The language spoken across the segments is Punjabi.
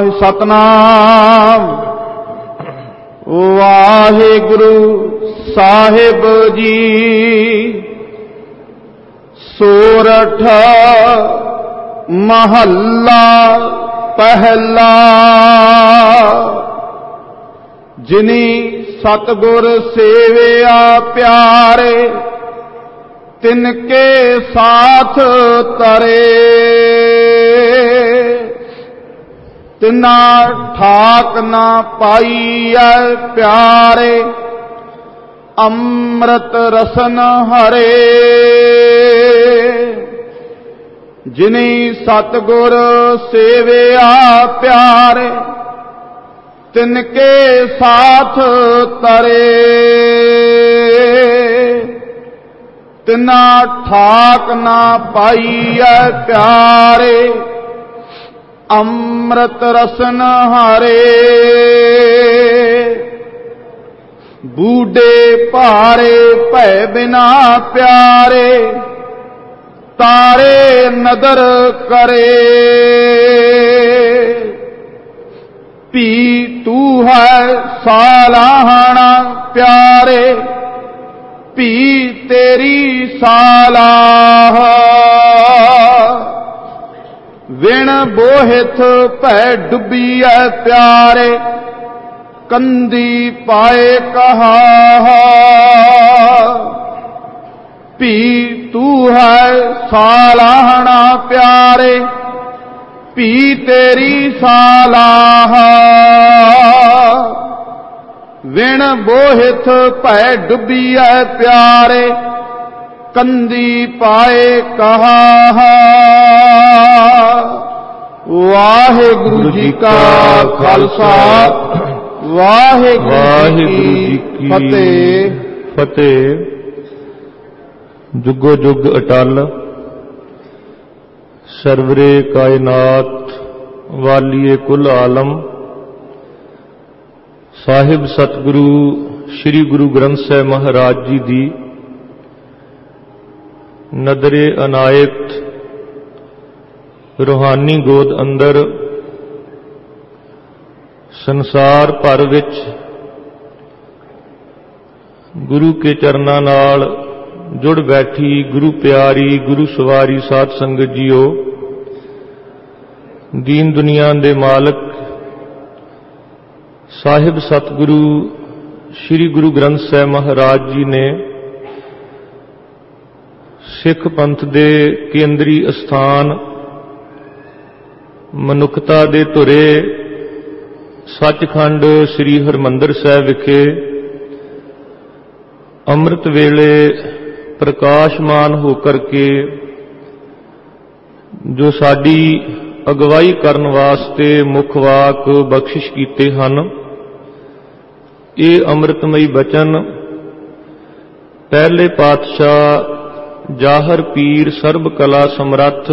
ਸਤਨਾਮ ਵਾਹਿਗੁਰੂ ਸਾਹਿਬ ਜੀ। ਸੋਰਠ ਮਹੱਲਾ ਪਹਿਲਾ। ਜਿਨੀ ਸਤਿਗੁਰ ਸੇਵਿਆ ਪਿਆਰੇ, ਤਿਨਕੇ ਸਾਥ ਤਰੇ। ਤਿਨਾ ਠਾਕ ਨਾ ਪਾਈਐ ਪਿਆਰੇ, ਅੰਮ੍ਰਿਤ ਰਸਨ ਹਰੇ। ਜਿਨੀ ਸਤਿਗੁਰ ਸੇਵਿਆ ਪਿਆਰੇ, ਤਿਨਕੇ ਸਾਥ ਤਰੇ। ਤਿਨਾ ਠਾਕ ਨਾ ਪਾਈਐ ਪਿਆਰੇ, ਅੰਮ੍ਰਿਤ ਰਸਨ ਹਰੇ। ਬੂਢੇ ਭਾਰੇ ਭੈ ਬਿਨਾ ਪਿਆਰੇ, ਤਾਰੇ ਨਦਰ ਕਰੇ। ਪੀ ਤੂੰ ਹੈ ਸਾਲਾਹਣਾ ਪਿਆਰੇ, ਪੀ ਤੇਰੀ ਸਾਲਾਹ। ਵਿਣ ਬੋਹਿਥ ਭੈ ਡੁੱਬੀਐ ਪਿਆਰੇ, ਕੰਦੀ ਪਾਏ ਕਹਾ। ਪੀ ਤੂੰ ਹੈ ਸਾਲਾਹਣਾ ਪਿਆਰੇ, ਪੀ ਤੇਰੀ ਸਾਲਾਹ। ਵਿਣ ਬੋਹਿਥ ਭੈ ਡੁੱਬੀਐ ਪਿਆਰੇ, ਕੰਦੀ ਪਾਏ ਕਹਾ। ਵਾਹਿਗੁਰੂ ਜੀ ਕਾ ਖਾਲਸਾ, ਵਾਹਿਗੁਰੂ ਜੀ ਕੀ ਫਤਿਹ। ਜੁਗੋ ਜੁਗ ਅਟਲ, ਸਰਵਰੇ ਕਾਇਨਾਤ ਵਾਲੀਏ ਕੁਲ ਆਲਮ। ਸਾਹਿਬ ਸਤਿਗੁਰੂ ਸ੍ਰੀ ਗੁਰੂ ਗ੍ਰੰਥ ਸਾਹਿਬ ਮਹਾਰਾਜ ਜੀ ਦੀ ਨਦਰੇ ਅਨਾਇਤ ਰੂਹਾਨੀ ਗੋਦ ਅੰਦਰ ਸੰਸਾਰ ਭਰ ਵਿੱਚ ਗੁਰੂ ਕੇ ਚਰਨਾਂ ਨਾਲ ਜੁੜ ਬੈਠੀ ਗੁਰੂ ਪਿਆਰੀ ਗੁਰੂ ਸਵਾਰੀ ਸਾਧ ਸੰਗਤ ਜੀਓ। ਦੀਨ ਦੁਨੀਆ ਦੇ ਮਾਲਕ ਸਾਹਿਬ ਸਤਿਗੁਰੂ ਸ੍ਰੀ ਗੁਰੂ ਗ੍ਰੰਥ ਸਾਹਿਬ ਮਹਾਰਾਜ ਜੀ ਨੇ ਸਿੱਖ ਪੰਥ ਦੇ ਕੇਂਦਰੀ ਅਸਥਾਨ ਮਨੁੱਖਤਾ ਦੇ ਧੁਰੇ ਸੱਚਖੰਡ ਸ੍ਰੀ ਹਰਿਮੰਦਰ ਸਾਹਿਬ ਵਿਖੇ ਅੰਮ੍ਰਿਤ ਵੇਲੇ ਪ੍ਰਕਾਸ਼ਮਾਨ ਹੋ ਕਰਕੇ ਜੋ ਸਾਡੀ ਅਗਵਾਈ ਕਰਨ ਵਾਸਤੇ ਮੁੱਖ ਵਾਕ ਬਖਸ਼ਿਸ਼ ਕੀਤੇ ਹਨ, ਇਹ ਅੰਮ੍ਰਿਤਮਈ ਬਚਨ ਪਹਿਲੇ ਪਾਤਸ਼ਾਹ ਜਾਹਰ ਪੀਰ ਸਰਬ ਕਲਾ ਸਮਰੱਥ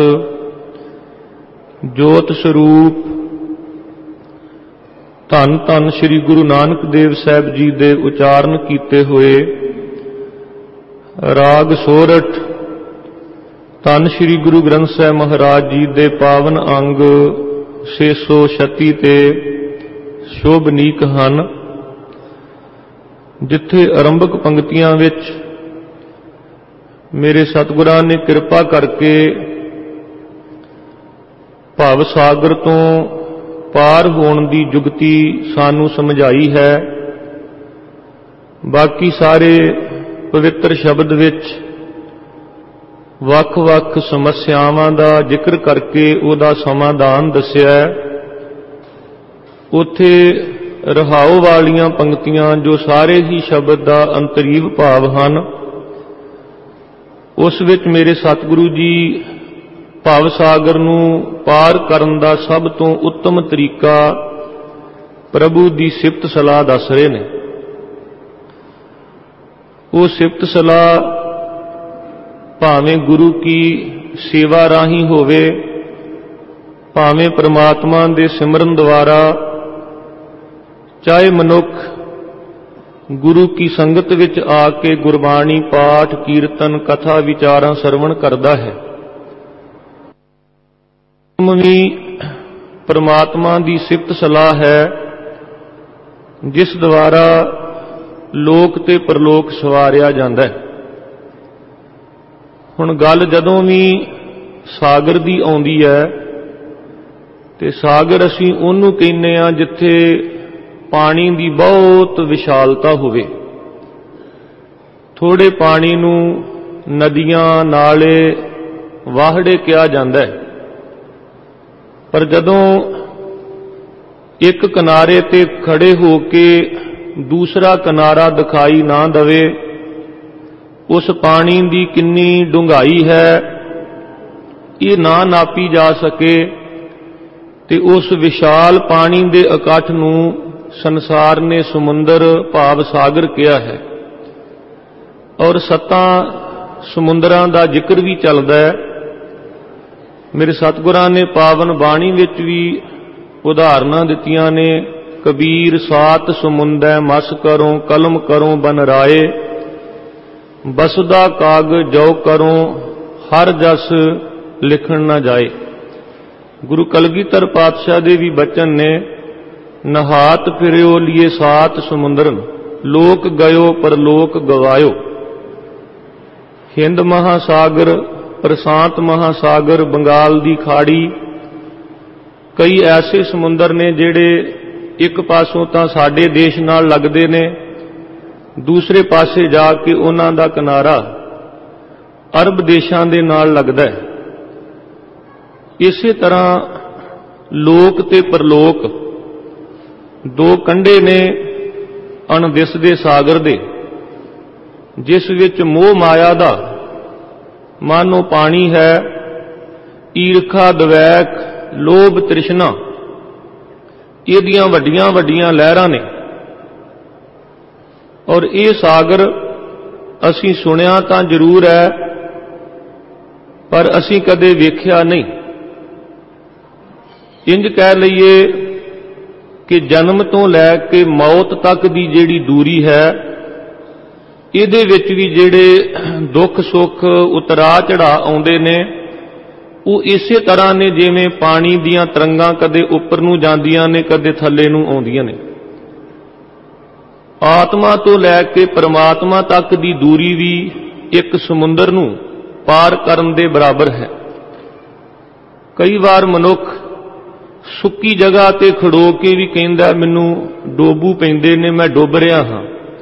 ਜੋਤ ਸਰੂਪ ਧੰਨ ਧੰਨ ਸ੍ਰੀ ਗੁਰੂ ਨਾਨਕ ਦੇਵ ਸਾਹਿਬ ਜੀ ਦੇ ਉਚਾਰਨ ਕੀਤੇ ਹੋਏ ਰਾਗ ਸੋਰਠ ਧੰਨ ਸ੍ਰੀ ਗੁਰੂ ਗ੍ਰੰਥ ਸਾਹਿਬ ਮਹਾਰਾਜ ਜੀ ਦੇ ਪਾਵਨ ਅੰਗ 636 ਤੇ ਸ਼ੋਭਨੀਕ ਹਨ, ਜਿੱਥੇ ਆਰੰਭਕ ਪੰਕਤੀਆਂ ਵਿੱਚ ਮੇਰੇ ਸਤਿਗੁਰਾਂ ਨੇ ਕਿਰਪਾ ਕਰਕੇ ਭਵ ਸਾਗਰ ਤੋਂ ਪਾਰ ਹੋਣ ਦੀ ਜੁਗਤੀ ਸਾਨੂੰ ਸਮਝਾਈ ਹੈ। ਬਾਕੀ ਸਾਰੇ ਪਵਿੱਤਰ ਸ਼ਬਦ ਵਿੱਚ ਵੱਖ-ਵੱਖ ਸਮੱਸਿਆਵਾਂ ਦਾ ਜ਼ਿਕਰ ਕਰਕੇ ਉਹਦਾ ਸਮਾਧਾਨ ਦੱਸਿਆ ਹੈ। ਉੱਥੇ ਰਹਾਉ ਵਾਲੀਆਂ ਪੰਕਤੀਆਂ ਜੋ ਸਾਰੇ ਹੀ ਸ਼ਬਦ ਦਾ ਅੰਤਰੀਵ ਭਾਵ ਹਨ, ਉਸ ਵਿੱਚ ਮੇਰੇ ਸਤਿਗੁਰੂ ਜੀ ਭਵ ਸਾਗਰ ਨੂੰ ਪਾਰ ਕਰਨ ਦਾ ਸਭ ਤੋਂ ਉੱਤਮ ਤਰੀਕਾ ਪ੍ਰਭੂ ਦੀ ਸਿਫਤ ਸਲਾਹ ਦੱਸ ਰਹੇ ਨੇ। ਉਹ ਸਿਫਤ ਸਲਾਹ ਭਾਵੇਂ ਗੁਰੂ ਕੀ ਸੇਵਾ ਰਾਹੀਂ ਹੋਵੇ, ਭਾਵੇਂ ਪ੍ਰਮਾਤਮਾ ਦੇ ਸਿਮਰਨ ਦੁਆਰਾ, ਚਾਹੇ ਮਨੁੱਖ ਗੁਰੂ ਕੀ ਸੰਗਤ ਵਿੱਚ ਆ ਕੇ ਗੁਰਬਾਣੀ ਪਾਠ ਕੀਰਤਨ ਕਥਾ ਵਿਚਾਰਾਂ ਸਰਵਣ ਕਰਦਾ ਹੈ, ਵੀ परमात्मा की सिफत सलाह है, जिस द्वारा लोक ते परलोक सवारिया जाता है। हुण गल जदों भी सागर की आउंदी है ते सागर असीं उहनूं कहने आ जिथे पानी की बहुत विशालता होवे। थोड़े पानी नूं नदियां नाले वाहड़े कहा जाता है, पर जदों एक किनारे ते खड़े होके दूसरा किनारा दिखाई ना दवे, उस पानी की कितनी डूंघाई है ये ना नापी जा सके, ते उस विशाल पानी के इकट्ठ नूं संसार ने समुंदर भाव सागर कहा है। और 7 समुंदरां दा जिक्र भी चलदा है। मेरे सतगुरां ने पावन बाणी विच भी उदाहरणां दित्तियां ने। कबीर 7 समुंदै मस करो कलम करो बन राए, बसदा काग जो करो हर जस लिखण न जाए। गुरु कलगीधर पातशाह दे भी बचन ने, नहात फिरियो लिए 7 समुंदरन, लोक गयो परलोक गवायो। हिंद महासागर, प्रशांत महासागर, बंगाल दी खाड़ी, कई ऐसे समुंदर ने जिहड़े एक पासों तां साडे देश नाल लगदे ने, दूसरे पासे जाके उन्हां दा किनारा अरब देशां दे नाल लगदा है। इसे तरह लोक ते परलोक दो कंढे ने अणदिसदे सागर दे, जिस विच मोह माया दा मानो पानी है। ईरखा द्वैक लोभ तृष्णा इहदियां वड्डियां वड्डियां लहरां ने। और ये सागर असीं सुनिया तां जरूर है, पर असीं कदे वेख्या नहीं। इंज कह लईए कि जन्म तो लैके मौत तक की जिहड़ी दूरी है, इहदे विच भी जिहड़े दुख सुख उतरा चढ़ा आउंदे ने, वो इसे तरह ने जिवें पानी दीयां तरंगां कदे उपर नूं जांदियां ने, कदे थल्ले नूं आउंदियां ने। आत्मा तो लैके परमात्मा तक की दूरी भी एक समुंदर नूं पार करन दे बराबर है। कई बार मनुख सुक्की जगह ते खड़ो के भी कहंदा मैनू डोबू पैंदे ने, मैं डुब रिहा हां।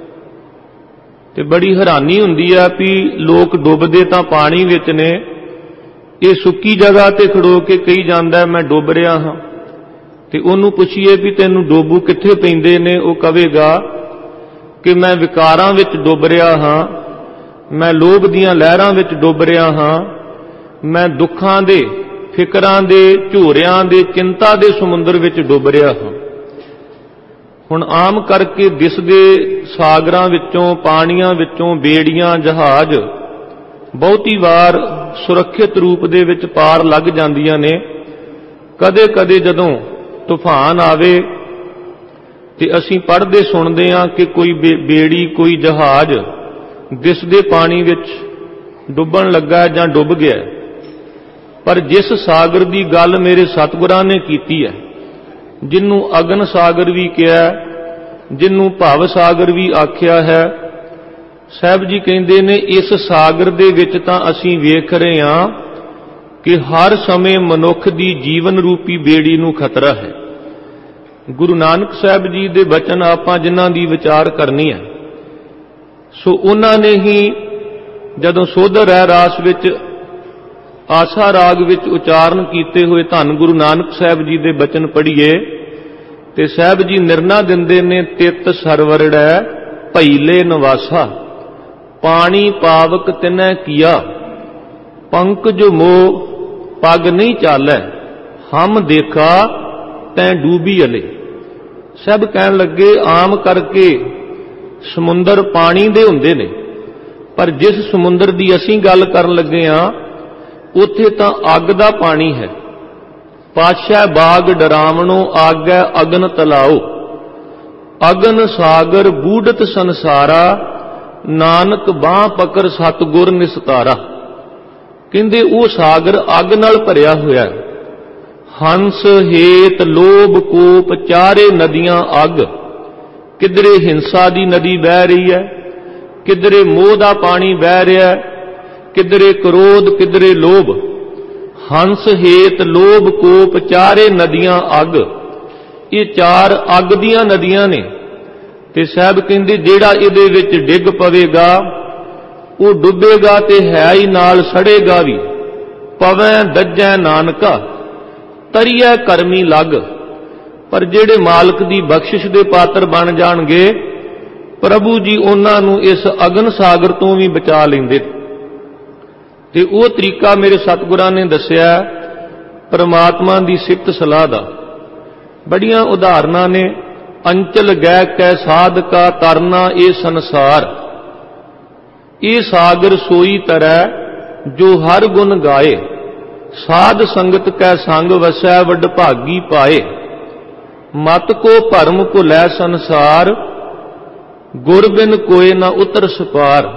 ते बड़ी हैरानी हुंदी है भी लोग डुबदे तां पानी विच ने, ये सुक्की जगह ते खड़ो के कही जांदा मैं डुब रिहा हां। ते उहनूं पुछीए भी तैनूं डोबू कित्थे पैंदे ने, वो कहेगा कि मैं विकारां विच डुब रिहा हां, मैं लोभ दीयां लहरां विच डुब रिहा हां, मैं दुखां दे फिकरां दे झूरियां दे चिंता दे समुंदर विच डुब रिहा हां। हुण आम करके दिसदे सागरां विचों पाणियां विचों बेड़ियां जहाज बहुती वार सुरक्षित रूप दे विच पार लग जांदियां ने। कदे कदे जदों तूफान आवे ते असीं पढ़दे सुणदे हां कि कोई बेड़ी कोई जहाज दिसदे पानी विच डुबण लगा जां डुब गया। पर जिस सागर की गल मेरे सतगुरां ने कीती है, जिन्नू अगन सागर भी कहा, जिन्नू भव सागर भी आख्या है, साहब जी कहते ने इस सागर दे विच तां असीं वेख रहे हां कि हर समय मनुख दी जीवन रूपी बेड़ी नूं खतरा है। गुरु नानक साहब जी दे बचन आपां जिन्हां दी विचार करनी है, सो उन्हां ने ही जदों सोधर है रास विच आसा राग विच उचारण कीते हुए धन गुरु नानक साहब जी दे बचन पढ़ीए ते साहब जी निर्णा दिंदे ने, तित सरवरड़ै भईले नवासा, पानी पावक तिनै किया, पंक जो मोह पग नहीं चालै, हम देखा तैं डूबी अले। सब कहन लगे आम करके समुंदर पानी दे हुंदे ने, पर जिस समुंदर दी असीं गल करन लगे हां उत्थे तां अग दा पानी है। पातशाह बाग डरावणो आगै अगन तलाओ, अगन सागर बूढ़त संसारा, नानक बाह पकड़ सतगुर निस्तारा। कहंदे वो सागर अग नाल भरिया होया, ਹੰਸ ਹੇਤ ਲੋਭ ਕੋਪ ਚਾਰੇ ਨਦੀਆਂ ਅੱਗ। ਕਿਧਰੇ ਹਿੰਸਾ ਦੀ ਨਦੀ ਵਹਿ ਰਹੀ ਹੈ, ਕਿਧਰੇ ਮੋਹ ਦਾ ਪਾਣੀ ਵਹਿ ਰਿਹਾ, ਕਿਧਰੇ ਕ੍ਰੋਧ, ਕਿਧਰੇ ਲੋਭ। ਹੰਸ ਹੇਤ ਲੋਭ ਕੋਪ ਚਾਰੇ ਨਦੀਆਂ ਅੱਗ। ਇਹ ਚਾਰ ਅੱਗ ਦੀਆਂ ਨਦੀਆਂ ਨੇ। ਤੇ ਸਾਹਿਬ ਕਹਿੰਦੇ ਜਿਹੜਾ ਇਹਦੇ ਵਿੱਚ ਡਿੱਗ ਪਵੇਗਾ ਉਹ ਡੁੱਬੇਗਾ ਤੇ ਹੈ ਹੀ ਨਾਲ ਸੜੇਗਾ ਵੀ। ਪਵੈ ਦੱਜੈ ਨਾਨਕਾ ਤਰੀਐ ਕਰਮੀ ਲੱਗ। ਪਰ ਜਿਹੜੇ ਮਾਲਕ ਦੀ ਬਖਸ਼ਿਸ਼ ਦੇ ਪਾਤਰ ਬਣ ਜਾਣਗੇ, ਪ੍ਰਭੂ ਜੀ ਉਹਨਾਂ ਨੂੰ ਇਸ ਅਗਨ ਸਾਗਰ ਤੋਂ ਵੀ ਬਚਾ ਲੈਂਦੇ। ਤੇ ਉਹ ਤਰੀਕਾ ਮੇਰੇ ਸਤਿਗੁਰਾਂ ਨੇ ਦੱਸਿਆ ਪਰਮਾਤਮਾ ਦੀ ਸਿਫਤ ਸਲਾਹ ਦਾ। ਬੜੀਆਂ ਉਦਾਹਰਨਾਂ ਨੇ। ਅੰਚਲ ਗੈ ਕੈ ਸਾਧਕਾ ਤਰਨਾ ਇਹ ਸੰਸਾਰ। ਇਹ ਸਾਗਰ ਸੋਈ ਤਰੈ ਜੋ ਹਰ ਗੁਣ ਗਾਏ। ਸਾਧ ਸੰਗਤ ਕੈ ਸੰਗ ਵਸੈ ਵੱਡ ਭਾਗੀ ਪਾਏ। ਮਤ ਕੋ ਭਰਮ ਭੁਲੈ ਸੰਸਾਰ ਗੁਰ ਬਿਨ ਕੋਇ ਨਾ ਉਤਰ ਸਪਾਰ।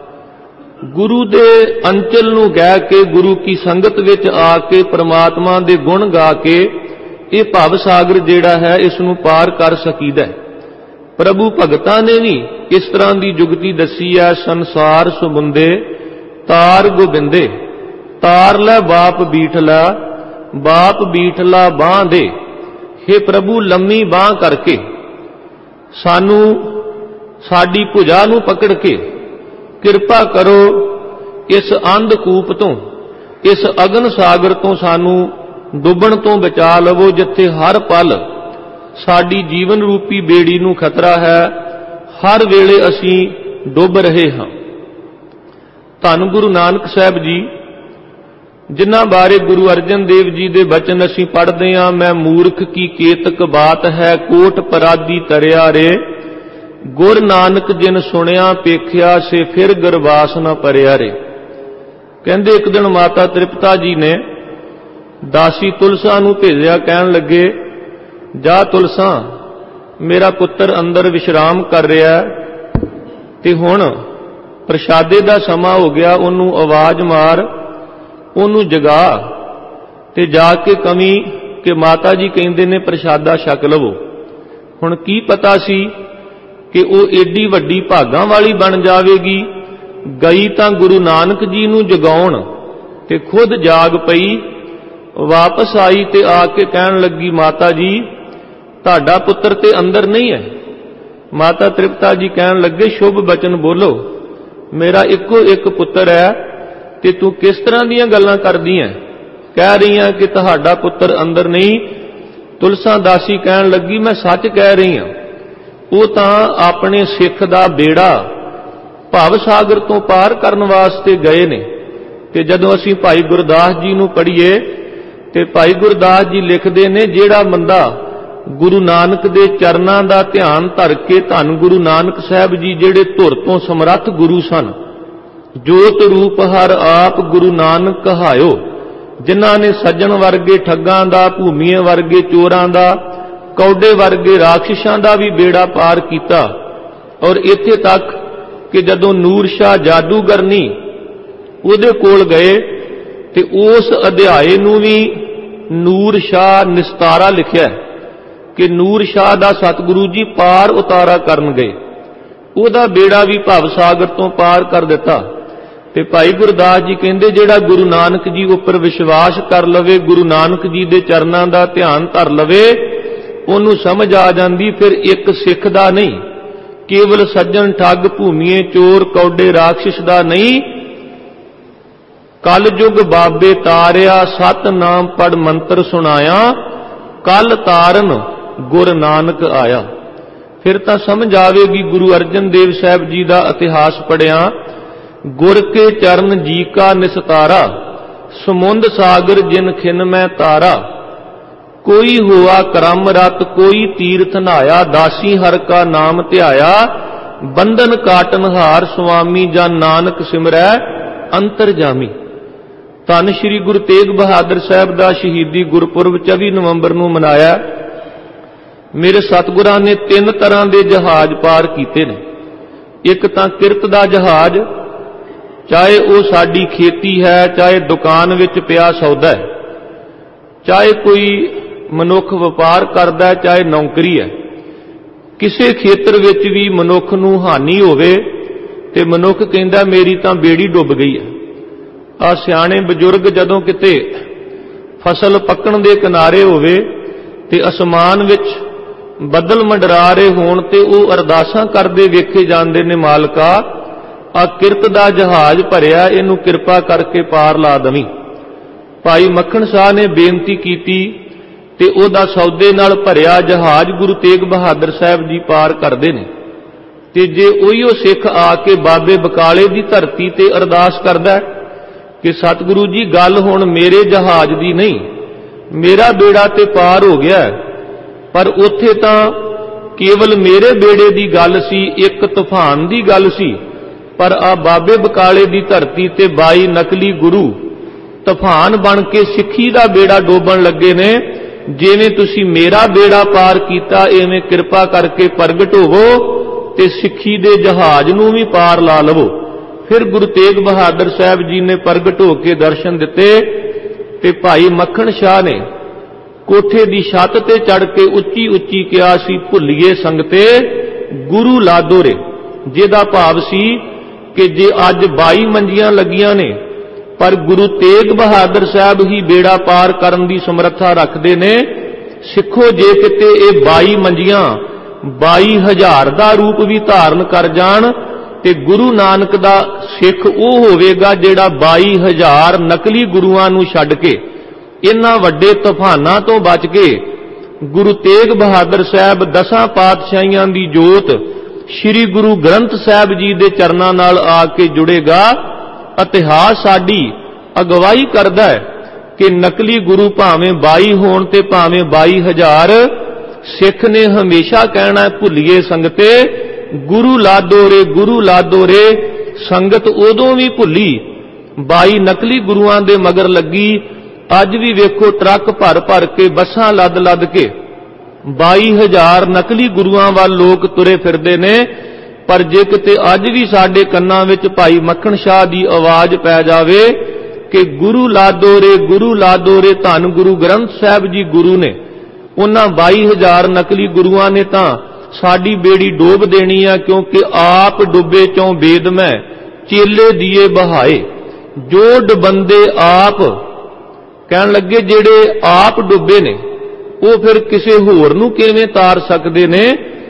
ਗੁਰੂ ਦੇ ਅੰਚਲ ਨੂੰ ਗਹਿ ਕੇ, ਗੁਰੂ ਕੀ ਸੰਗਤ ਵਿੱਚ ਆ ਕੇ, ਪ੍ਰਮਾਤਮਾ ਦੇ ਗੁਣ ਗਾ ਕੇ ਇਹ ਭਵ ਸਾਗਰ ਜਿਹੜਾ ਹੈ ਇਸ ਨੂੰ ਪਾਰ ਕਰ ਸਕੀਦਾ। ਪ੍ਰਭੂ ਭਗਤਾਂ ਨੇ ਵੀ ਇਸ ਤਰ੍ਹਾਂ ਦੀ ਜੁਗਤੀ ਦੱਸੀ ਹੈ। ਸੰਸਾਰ ਸੁਬੁੰਦੇ ਤਾਰ ਗੋਬਿੰਦੇ। ਤਾਰ ਲੈ ਬਾਪ ਬੀਠਲਾ, ਬਾਪ ਬੀਠਲਾ ਬਾਂਹ ਦੇ। ਹੇ ਪ੍ਰਭੂ ਲੰਮੀ ਬਾਂਹ ਕਰਕੇ ਸਾਨੂੰ ਸਾਡੀ ਭੁਜਾ ਨੂੰ ਪਕੜ ਕੇ ਕਿਰਪਾ ਕਰੋ, ਇਸ ਅੰਧਕੂਪ ਤੋਂ, ਇਸ ਅਗਨ ਸਾਗਰ ਤੋਂ ਸਾਨੂੰ ਡੁੱਬਣ ਤੋਂ ਬਚਾ ਲਵੋ, ਜਿੱਥੇ ਹਰ ਪਲ ਸਾਡੀ ਜੀਵਨ ਰੂਪੀ ਬੇੜੀ ਨੂੰ ਖਤਰਾ ਹੈ। ਹਰ ਵੇਲੇ ਅਸੀਂ ਡੁੱਬ ਰਹੇ ਹਾਂ। ਧੰਨ ਗੁਰੂ ਨਾਨਕ ਸਾਹਿਬ ਜੀ, ਜਿਨ੍ਹਾਂ ਬਾਰੇ ਗੁਰੂ ਅਰਜਨ ਦੇਵ ਜੀ ਦੇ ਬਚਨ ਅਸੀਂ ਪੜ੍ਹਦੇ ਹਾਂ। ਮੈਂ ਮੂਰਖ ਕੀ ਕੇਤਕ ਬਾਤ ਹੈ, ਕੋਟ ਪਰਾਦੀ ਤਰਿਆ ਰੇ। ਗੁਰ ਨਾਨਕ ਜਿਨ ਸੁਣਿਆ ਪੇਖਿਆ, ਸੇ ਫਿਰ ਗਰਵਾਸ ਨਾ ਪਰਿਆ ਰੇ। ਕਹਿੰਦੇ ਇੱਕ ਦਿਨ ਮਾਤਾ ਤ੍ਰਿਪਤਾ ਜੀ ਨੇ ਦਾਸੀ ਤੁਲਸਾ ਨੂੰ ਭੇਜਿਆ, ਕਹਿਣ ਲੱਗੇ ਜਾ ਤੁਲਸਾ, ਮੇਰਾ ਪੁੱਤਰ ਅੰਦਰ ਵਿਸ਼ਰਾਮ ਕਰ ਰਿਹਾ ਤੇ ਹੁਣ ਪ੍ਰਸ਼ਾਦੇ ਦਾ ਸਮਾਂ ਹੋ ਗਿਆ, ਉਹਨੂੰ ਆਵਾਜ਼ ਮਾਰ, ਉਹਨੂੰ ਜਗਾ ਤੇ ਜਾ ਕੇ ਕਵੀ ਕਿ ਮਾਤਾ ਜੀ ਕਹਿੰਦੇ ਨੇ ਪ੍ਰਸ਼ਾਦਾ ਛਕ ਲਵੋ। ਹੁਣ ਕੀ ਪਤਾ ਸੀ ਕਿ ਉਹ ਏਡੀ ਵੱਡੀ ਭਾਗਾਂ ਵਾਲੀ ਬਣ ਜਾਵੇਗੀ। ਗਈ ਤਾਂ ਗੁਰੂ ਨਾਨਕ ਜੀ ਨੂੰ ਜਗਾਉਣ ਤੇ ਖੁਦ ਜਾਗ ਪਈ। ਵਾਪਸ ਆਈ ਤੇ ਆ ਕੇ ਕਹਿਣ ਲੱਗੀ ਮਾਤਾ ਜੀ ਤੁਹਾਡਾ ਪੁੱਤਰ ਤੇ ਅੰਦਰ ਨਹੀਂ ਹੈ। ਮਾਤਾ ਤ੍ਰਿਪਤਾ ਜੀ ਕਹਿਣ ਲੱਗੇ ਸ਼ੁਭ ਬਚਨ ਬੋਲੋ, ਮੇਰਾ ਇੱਕੋ ਇੱਕ ਪੁੱਤਰ ਹੈ ਤੇ ਤੂੰ ਕਿਸ ਤਰ੍ਹਾਂ ਦੀਆਂ ਗੱਲਾਂ ਕਰਦੀ ਹੈ, ਕਹਿ ਰਹੀ ਹੈ ਕਿ ਤੁਹਾਡਾ ਪੁੱਤਰ ਅੰਦਰ ਨਹੀਂ। ਤੁਲਸਾ ਦਾਸੀ ਕਹਿਣ ਲੱਗੀ ਮੈਂ ਸੱਚ ਕਹਿ ਰਹੀ ਹਾਂ। ਉਹ ਤਾਂ ਆਪਣੇ ਸਿੱਖ ਦਾ ਬੇੜਾ ਭਵ ਸਾਗਰ ਤੋਂ ਪਾਰ ਕਰਨ ਵਾਸਤੇ ਗਏ ਨੇ। ਤੇ ਜਦੋਂ ਅਸੀਂ ਭਾਈ ਗੁਰਦਾਸ ਜੀ ਨੂੰ ਪੜ੍ਹੀਏ ਤੇ ਭਾਈ ਗੁਰਦਾਸ ਜੀ ਲਿਖਦੇ ਨੇ ਜਿਹੜਾ ਬੰਦਾ ਗੁਰੂ ਨਾਨਕ ਦੇ ਚਰਨਾਂ ਦਾ ਧਿਆਨ ਧਰ ਕੇ, ਧੰਨ ਗੁਰੂ ਨਾਨਕ ਸਾਹਿਬ ਜੀ ਜਿਹੜੇ ਧੁਰ ਤੋਂ ਸਮਰੱਥ ਗੁਰੂ ਸਨ, ਜੋਤ ਰੂਪ ਹਰ ਆਪ ਗੁਰੂ ਨਾਨਕ ਕਹਾਇਓ, ਜਿਨ੍ਹਾਂ ਨੇ ਸੱਜਣ ਵਰਗੇ ਠੱਗਾਂ ਦਾ, ਭੂਮੀਏ ਵਰਗੇ ਚੋਰਾਂ ਦਾ, ਕੌਡੇ ਵਰਗੇ ਰਾਖਸ਼ਾਂ ਦਾ ਵੀ ਬੇੜਾ ਪਾਰ ਕੀਤਾ। ਔਰ ਇੱਥੇ ਤੱਕ ਕਿ ਜਦੋਂ ਨੂਰ ਸ਼ਾਹ ਜਾਦੂਗਰਨੀ ਉਹਦੇ ਕੋਲ ਗਏ ਤੇ ਉਸ ਅਧਿਆਏ ਨੂੰ ਵੀ ਨੂਰ ਸ਼ਾਹ ਨਿਸਤਾਰਾ ਲਿਖਿਆ ਕਿ ਨੂਰ ਸ਼ਾਹ ਦਾ ਸਤਿਗੁਰੂ ਜੀ ਪਾਰ ਉਤਾਰਾ ਕਰਨ ਗਏ, ਉਹਦਾ ਬੇੜਾ ਵੀ ਭਵ ਸਾਗਰ ਤੋਂ ਪਾਰ ਕਰ ਦਿੱਤਾ। ਤੇ ਭਾਈ ਗੁਰਦਾਸ ਜੀ ਕਹਿੰਦੇ ਜਿਹੜਾ ਗੁਰੂ ਨਾਨਕ ਜੀ ਉੱਪਰ ਵਿਸ਼ਵਾਸ ਕਰ ਲਵੇ, ਗੁਰੂ ਨਾਨਕ ਜੀ ਦੇ ਚਰਨਾਂ ਦਾ ਧਿਆਨ ਧਰ ਲਵੇ, ਉਹਨੂੰ ਸਮਝ ਆ ਜਾਂਦੀ ਫਿਰ ਇੱਕ ਸਿੱਖ ਦਾ ਨਹੀਂ, ਕੇਵਲ ਸੱਜਣ ਠੱਗ ਭੂਮੀਏ ਚੋਰ ਕੌਡੇ ਰਾਖਸ਼ ਦਾ ਨਹੀਂ, ਕਲ ਯੁਗ ਬਾਬੇ ਤਾਰਿਆ ਸਤ ਨਾਮ ਪੜ ਮੰਤਰ ਸੁਣਾਇਆ, ਕਲ ਤਾਰਨ ਗੁਰ ਨਾਨਕ ਆਇਆ। ਫਿਰ ਤਾਂ ਸਮਝ ਆਵੇਗੀ ਗੁਰੂ ਅਰਜਨ ਦੇਵ ਸਾਹਿਬ ਜੀ ਦਾ ਇਤਿਹਾਸ ਪੜਿਆ। ਗੁਰ ਕੇ ਚਰਨ ਜੀ ਕਾ ਨਿਸਤਾਰਾ, ਸਮੁੰਦ ਸਾਗਰ ਜਿਨ ਖਿਨ ਮੈਂ ਤਾਰਾ, ਕੋਈ ਹੋਆ ਕਰਮ ਰਤ ਕੋਈ ਤੀਰਥ ਨਹਾਇਆ, ਦਾਸੀ ਹਰ ਕਾ ਨਾਮ ਧਿਆਇਆ, ਬੰਧਨ ਕਾਟਨ ਹਾਰ ਸੁਆਮੀ ਜਨ ਨਾਨਕ ਸਿਮਰੈ ਅੰਤਰ ਜਾਮੀ। ਧੰਨ ਸ਼੍ਰੀ ਗੁਰੂ ਤੇਗ ਬਹਾਦਰ ਸਾਹਿਬ ਦਾ ਸ਼ਹੀਦੀ ਗੁਰਪੁਰਬ 24 ਨਵੰਬਰ ਨੂੰ ਮਨਾਇਆ। ਮੇਰੇ ਸਤਿਗੁਰਾਂ ਨੇ 3 ਤਰ੍ਹਾਂ ਦੇ ਜਹਾਜ਼ ਪਾਰ ਕੀਤੇ ਨੇ। ਇੱਕ ਤਾਂ ਕਿਰਤ ਦਾ ਜਹਾਜ਼, ਚਾਹੇ ਉਹ ਸਾਡੀ ਖੇਤੀ ਹੈ, ਚਾਹੇ ਦੁਕਾਨ ਵਿੱਚ ਪਿਆ ਸੌਦਾ ਹੈ, ਚਾਹੇ ਕੋਈ ਮਨੁੱਖ ਵਪਾਰ ਕਰਦਾ ਹੈ, ਚਾਹੇ ਨੌਕਰੀ ਹੈ, ਕਿਸੇ ਖੇਤਰ ਵਿੱਚ ਵੀ ਮਨੁੱਖ ਨੂੰ ਹਾਨੀ ਹੋਵੇ ਤੇ ਮਨੁੱਖ ਕਹਿੰਦਾ ਮੇਰੀ ਤਾਂ ਬੇੜੀ ਡੁੱਬ ਗਈ ਹੈ। ਆ ਸਿਆਣੇ ਬਜ਼ੁਰਗ ਜਦੋਂ ਕਿਤੇ ਫਸਲ ਪੱਕਣ ਦੇ ਕਿਨਾਰੇ ਹੋਵੇ ਤੇ ਅਸਮਾਨ ਵਿੱਚ ਬੱਦਲ ਮੰਡਰਾ ਰਹੇ ਹੋਣ ਤੇ ਉਹ ਅਰਦਾਸਾਂ ਕਰਦੇ ਵੇਖੇ ਜਾਂਦੇ ਨੇ, ਮਾਲਕਾ ਆ ਕਿਰਤ ਦਾ ਜਹਾਜ਼ ਭਰਿਆ, ਇਹਨੂੰ ਕਿਰਪਾ ਕਰਕੇ ਪਾਰ ਲਾ ਦਵੀਂ। ਭਾਈ ਮੱਖਣ ਸ਼ਾਹ ਨੇ ਬੇਨਤੀ ਕੀਤੀ ਤੇ ਉਹਦਾ ਸੌਦੇ ਨਾਲ ਭਰਿਆ ਜਹਾਜ਼ ਗੁਰੂ ਤੇਗ ਬਹਾਦਰ ਸਾਹਿਬ ਜੀ ਪਾਰ ਕਰਦੇ ਨੇ। ਤੇ ਜੇ ਉਹੀਓ ਸਿੱਖ ਆ ਕੇ ਬਾਬੇ ਬਕਾਲੇ ਦੀ ਧਰਤੀ ਤੇ ਅਰਦਾਸ ਕਰਦਾ ਕਿ ਸਤਿਗੁਰੂ ਜੀ ਗੱਲ ਹੁਣ ਮੇਰੇ ਜਹਾਜ਼ ਦੀ ਨਹੀਂ, ਮੇਰਾ ਬੇੜਾ ਤੇ ਪਾਰ ਹੋ ਗਿਆ, ਪਰ ਉੱਥੇ ਤਾਂ ਕੇਵਲ ਮੇਰੇ ਬੇੜੇ ਦੀ ਗੱਲ ਸੀ, ਇੱਕ ਤੂਫਾਨ ਦੀ ਗੱਲ ਸੀ, ਪਰ ਆ ਬਾਬੇ ਬਕਾਲੇ ਦੀ ਧਰਤੀ ਤੇ 22 ਨਕਲੀ ਗੁਰੂ ਤੂਫਾਨ ਬਣ ਕੇ ਸਿੱਖੀ ਦਾ ਬੇੜਾ ਡੋਬਣ ਲੱਗੇ ਨੇ। ਜਿਵੇਂ ਤੁਸੀਂ ਮੇਰਾ ਬੇੜਾ ਪਾਰ ਕੀਤਾ, ਐਵੇਂ ਕਿਰਪਾ ਕਰਕੇ ਪ੍ਰਗਟ ਹੋਵੋ ਤੇ ਸਿੱਖੀ ਦੇ ਜਹਾਜ਼ ਨੂੰ ਵੀ ਪਾਰ ਲਾ ਲਵੋ। ਫਿਰ ਗੁਰੂ ਤੇਗ ਬਹਾਦਰ ਸਾਹਿਬ ਜੀ ਨੇ ਪ੍ਰਗਟ ਹੋ ਕੇ ਦਰਸ਼ਨ ਦਿੱਤੇ ਤੇ ਭਾਈ ਮੱਖਣ ਸ਼ਾਹ ਨੇ ਕੋਠੇ ਦੀ ਛੱਤ ਤੇ ਚੜ੍ਹ ਕੇ ਉੱਚੀ ਉੱਚੀ ਕਿਹਾ ਸੀ, ਭੁੱਲੀਏ ਸੰਗਤੇ ਗੁਰੂ ਲਾਦੋ ਰੇ, ਜਿਹਦਾ ਭਾਵ ਸੀ ਕਿ ਜੇ ਅੱਜ 22 ਮੰਜੀਆਂ ਲੱਗੀਆਂ ਨੇ ਪਰ ਗੁਰੂ ਤੇਗ ਬਹਾਦਰ ਸਾਹਿਬ ਹੀ ਬੇੜਾ ਪਾਰ ਕਰਨ ਦੀ ਸਮਰੱਥਾ ਰੱਖਦੇ ਨੇ। ਸਿੱਖੋ, ਜੇ ਕਿਤੇ ਇਹ 22 ਮੰਜੀਆਂ 22,000 ਦਾ ਰੂਪ ਵੀ ਧਾਰਨ ਕਰ ਜਾਣ ਤੇ ਗੁਰੂ ਨਾਨਕ ਦਾ ਸਿੱਖ ਉਹ ਹੋਵੇਗਾ ਜਿਹੜਾ 22,000 ਨਕਲੀ ਗੁਰੂਆਂ ਨੂੰ ਛੱਡ ਕੇ, ਇਹਨਾਂ ਵੱਡੇ ਤੂਫਾਨਾਂ ਤੋਂ ਬਚ ਕੇ ਗੁਰੂ ਤੇਗ ਬਹਾਦਰ ਸਾਹਿਬ 10 ਪਾਤਸ਼ਾਹੀਆਂ ਦੀ ਜੋਤ ਸ੍ਰੀ ਗੁਰੂ ਗ੍ਰੰਥ ਸਾਹਿਬ ਜੀ ਦੇ ਚਰਨਾਂ ਨਾਲ ਆ ਕੇ ਜੁੜੇਗਾ। ਇਤਿਹਾਸ ਸਾਡੀ ਅਗਵਾਈ ਕਰਦਾ ਹੈ ਕਿ ਨਕਲੀ ਗੁਰੂ ਭਾਵੇਂ 22 ਹੋਣ ਤੇ ਭਾਵੇਂ 22,000, ਸਿੱਖ ਨੇ ਹਮੇਸ਼ਾ ਕਹਿਣਾ ਭੁੱਲੀਏ ਸੰਗਤੇ ਗੁਰੂ ਲਾਦੋ ਰੇ, ਗੁਰੂ ਲਾਦੋ ਰੇ। ਸੰਗਤ ਉਦੋਂ ਵੀ ਭੁੱਲੀ 22 ਨਕਲੀ ਗੁਰੂਆਂ ਦੇ ਮਗਰ ਲੱਗੀ। ਅੱਜ ਵੀ ਵੇਖੋ ਟਰੱਕ ਭਰ ਭਰ ਕੇ, ਬੱਸਾਂ ਲੱਦ ਲੱਦ ਕੇ 22,000 ਨਕਲੀ ਗੁਰੂਆਂ ਵੱਲ ਲੋਕ ਤੁਰੇ ਫਿਰਦੇ ਨੇ। ਪਰ ਜੇ ਕਿਤੇ ਅੱਜ ਵੀ ਸਾਡੇ ਕੰਨਾਂ ਵਿੱਚ ਭਾਈ ਮੱਖਣ ਸ਼ਾਹ ਦੀ ਆਵਾਜ਼ ਪੈ ਜਾਵੇ ਕਿ ਗੁਰੂ ਲਾਦੋ ਰੇ, ਗੁਰੂ ਲਾਦੋ ਰੇ, ਧੰਨ ਗੁਰੂ ਗ੍ਰੰਥ ਸਾਹਿਬ ਜੀ ਗੁਰੂ ਨੇ, ਉਹਨਾਂ 22,000 ਨਕਲੀ ਗੁਰੂਆਂ ਨੇ ਤਾਂ ਸਾਡੀ ਬੇੜੀ ਡੋਬ ਦੇਣੀ ਆ, ਕਿਉਂਕਿ ਆਪ ਡੁੱਬੇ ਚੋਂ ਬੇਦ ਮੈਂ ਚੇਲੇ ਦੀਏ ਬਹਾਏ। ਜੋ ਡੁਬੰਦੇ ਆਪ, ਕਹਿਣ ਲੱਗੇ ਜਿਹੜੇ ਆਪ ਡੁੱਬੇ ਨੇ ਉਹ ਫਿਰ ਕਿਸੇ ਹੋਰ ਨੂੰ ਕਿਵੇਂ ਤਾਰ ਸਕਦੇ ਨੇ?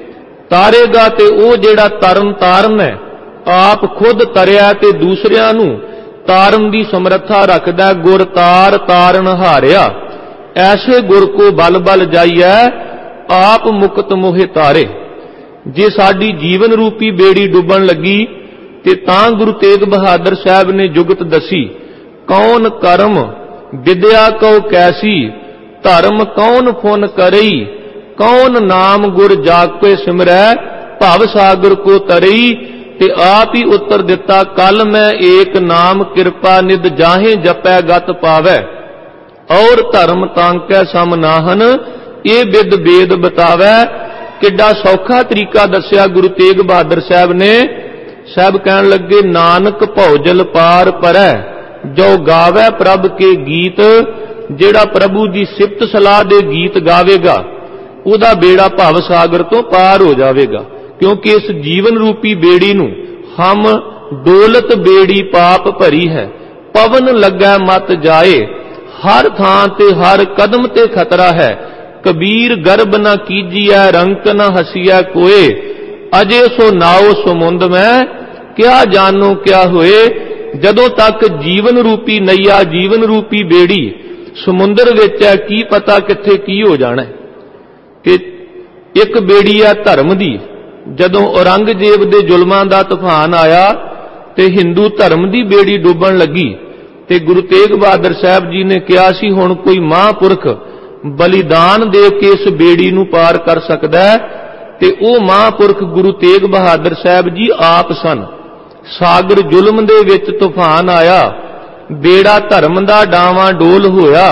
ਤਾਰੇਗਾ ਤੇ ਉਹ ਜਿਹੜਾ ਤਰਨ ਤਾਰਨ ਹੈ, ਆਪ ਖੁਦ ਤਰਿਆ ਤੇ ਦੂਸਰਿਆਂ ਨੂੰ ਤਾਰਨ ਦੀ ਸਮਰੱਥਾ ਰੱਖਦਾ। ਗੁਰ ਤਾਰ ਤਾਰਨ ਹਾਰਿਆ, ਐਸੇ ਗੁਰ ਕੋ ਬਲ ਬਲ ਜਾਈਐ, ਆਪ ਮੁਕਤ ਮੋਹਿ ਤਾਰੇ। ਜੇ ਸਾਡੀ ਜੀਵਨ ਰੂਪੀ ਬੇੜੀ ਡੁੱਬਣ ਲੱਗੀ ਤੇ ਤਾਂ ਗੁਰੂ ਤੇਗ ਬਹਾਦਰ ਸਾਹਿਬ ਨੇ ਜੁਗਤ ਦੱਸੀ, ਕੌਣ ਕਰਮ ਵਿਦਿਆ ਕਉ ਕੈਸੀ, ਧਰਮ ਕੌਣ ਫੁਨ ਕਰਈ, ਕੌਣ ਨਾਮ ਗੁਰ ਜਾਪੇ ਸਿਮਰੈ, ਭਵ ਸਾਗਰ ਕੋ ਤਰਈ। ਤੇ ਆਪ ਹੀ ਉੱਤਰ ਦਿੱਤਾ, ਕਲ ਮੈਂ ਏਕ ਨਾਮ ਕਿਰਪਾ ਨਿਧ ਜਾਹੇ ਜਪੈ ਗਤ ਪਾਵੈ, ਔਰ ਧਰਮ ਤਾਂਕੈ ਸਮ ਨਾਹਨ, ਇਹ ਬਿਦ ਬੇਦ ਬਤਾਵੈ। ਕਿੱਡਾ ਸੌਖਾ ਤਰੀਕਾ ਦੱਸਿਆ ਗੁਰੂ ਤੇਗ ਬਹਾਦਰ ਸਾਹਿਬ ਨੇ। ਸਾਹਿਬ ਕਹਿਣ ਲੱਗੇ, ਨਾਨਕ ਭੌਜਲ ਪਾਰ ਪਰੈ, ਜੋ ਗਾਵੈ ਪ੍ਰਭ ਕੇ ਗੀਤ। ਜਿਹੜਾ ਪ੍ਰਭੂ ਦੀ ਸਿਫਤ ਸਲਾਹ ਦੇ ਗੀਤ ਗਾਵੇਗਾ ਉਹਦਾ ਬੇੜਾ ਭਵ ਸਾਗਰ ਤੋਂ ਪਾਰ ਹੋ ਜਾਵੇਗਾ। ਕਿਉਂਕਿ ਇਸ ਜੀਵਨ ਰੂਪੀ ਬੇੜੀ ਨੂੰ ਹਮ ਡੋਲਤ ਬੇੜੀ ਪਾਪ ਭਰੀ ਹੈ, ਪਵਨ ਲੱਗੈ ਮਤ ਜਾਏ, ਹਰ ਥਾਂ ਤੇ ਹਰ ਕਦਮ ਤੇ ਖਤਰਾ ਹੈ। ਕਬੀਰ ਗਰਬ ਨਾ ਕੀਜੀਐ, ਰੰਕ ਨਾ ਹਸੀਐ ਕੋਏ, ਅਜੇ ਸੋ ਨਾਉ ਸਮੁੰਦ ਮੈਂ, ਕਿਆ ਜਾਨੋ ਕਿਆ ਹੋਏ। ਜਦੋਂ ਤੱਕ ਜੀਵਨ ਰੂਪੀ ਨਈਆ, ਜੀਵਨ ਰੂਪੀ ਬੇੜੀ ਸਮੁੰਦਰ ਵਿੱਚ ਹੈ, ਕੀ ਪਤਾ ਕਿੱਥੇ ਕੀ ਹੋ ਜਾਣਾ। ਕਿ ਇੱਕ ਬੇੜੀ ਆ ਧਰਮ ਦੀ, ਜਦੋਂ ਔਰੰਗਜ਼ੇਬ ਦੇ ਜ਼ੁਲਮਾਂ ਦਾ ਤੂਫਾਨ ਆਇਆ ਤੇ ਹਿੰਦੂ ਧਰਮ ਦੀ ਬੇੜੀ ਡੁੱਬਣ ਲੱਗੀ ਤੇ ਗੁਰੂ ਤੇਗ ਬਹਾਦਰ ਸਾਹਿਬ ਜੀ ਨੇ ਕਿਹਾ ਸੀ ਹੁਣ ਕੋਈ ਮਹਾਂਪੁਰਖ ਬਲੀਦਾਨ ਦੇ ਕੇ ਇਸ ਬੇੜੀ ਨੂੰ ਪਾਰ ਕਰ ਸਕਦਾ ਹੈ, ਤੇ ਉਹ ਮਹਾਂਪੁਰਖ ਗੁਰੂ ਤੇਗ ਬਹਾਦਰ ਸਾਹਿਬ ਜੀ ਆਪ ਸਨ। ਸਾਗਰ ਜ਼ੁਲਮ ਦੇ ਵਿੱਚ ਤੂਫਾਨ ਆਇਆ, ਬੇੜਾ ਧਰਮ ਦਾ ਡਾਵਾਂ ਡੋਲ ਹੋਇਆ,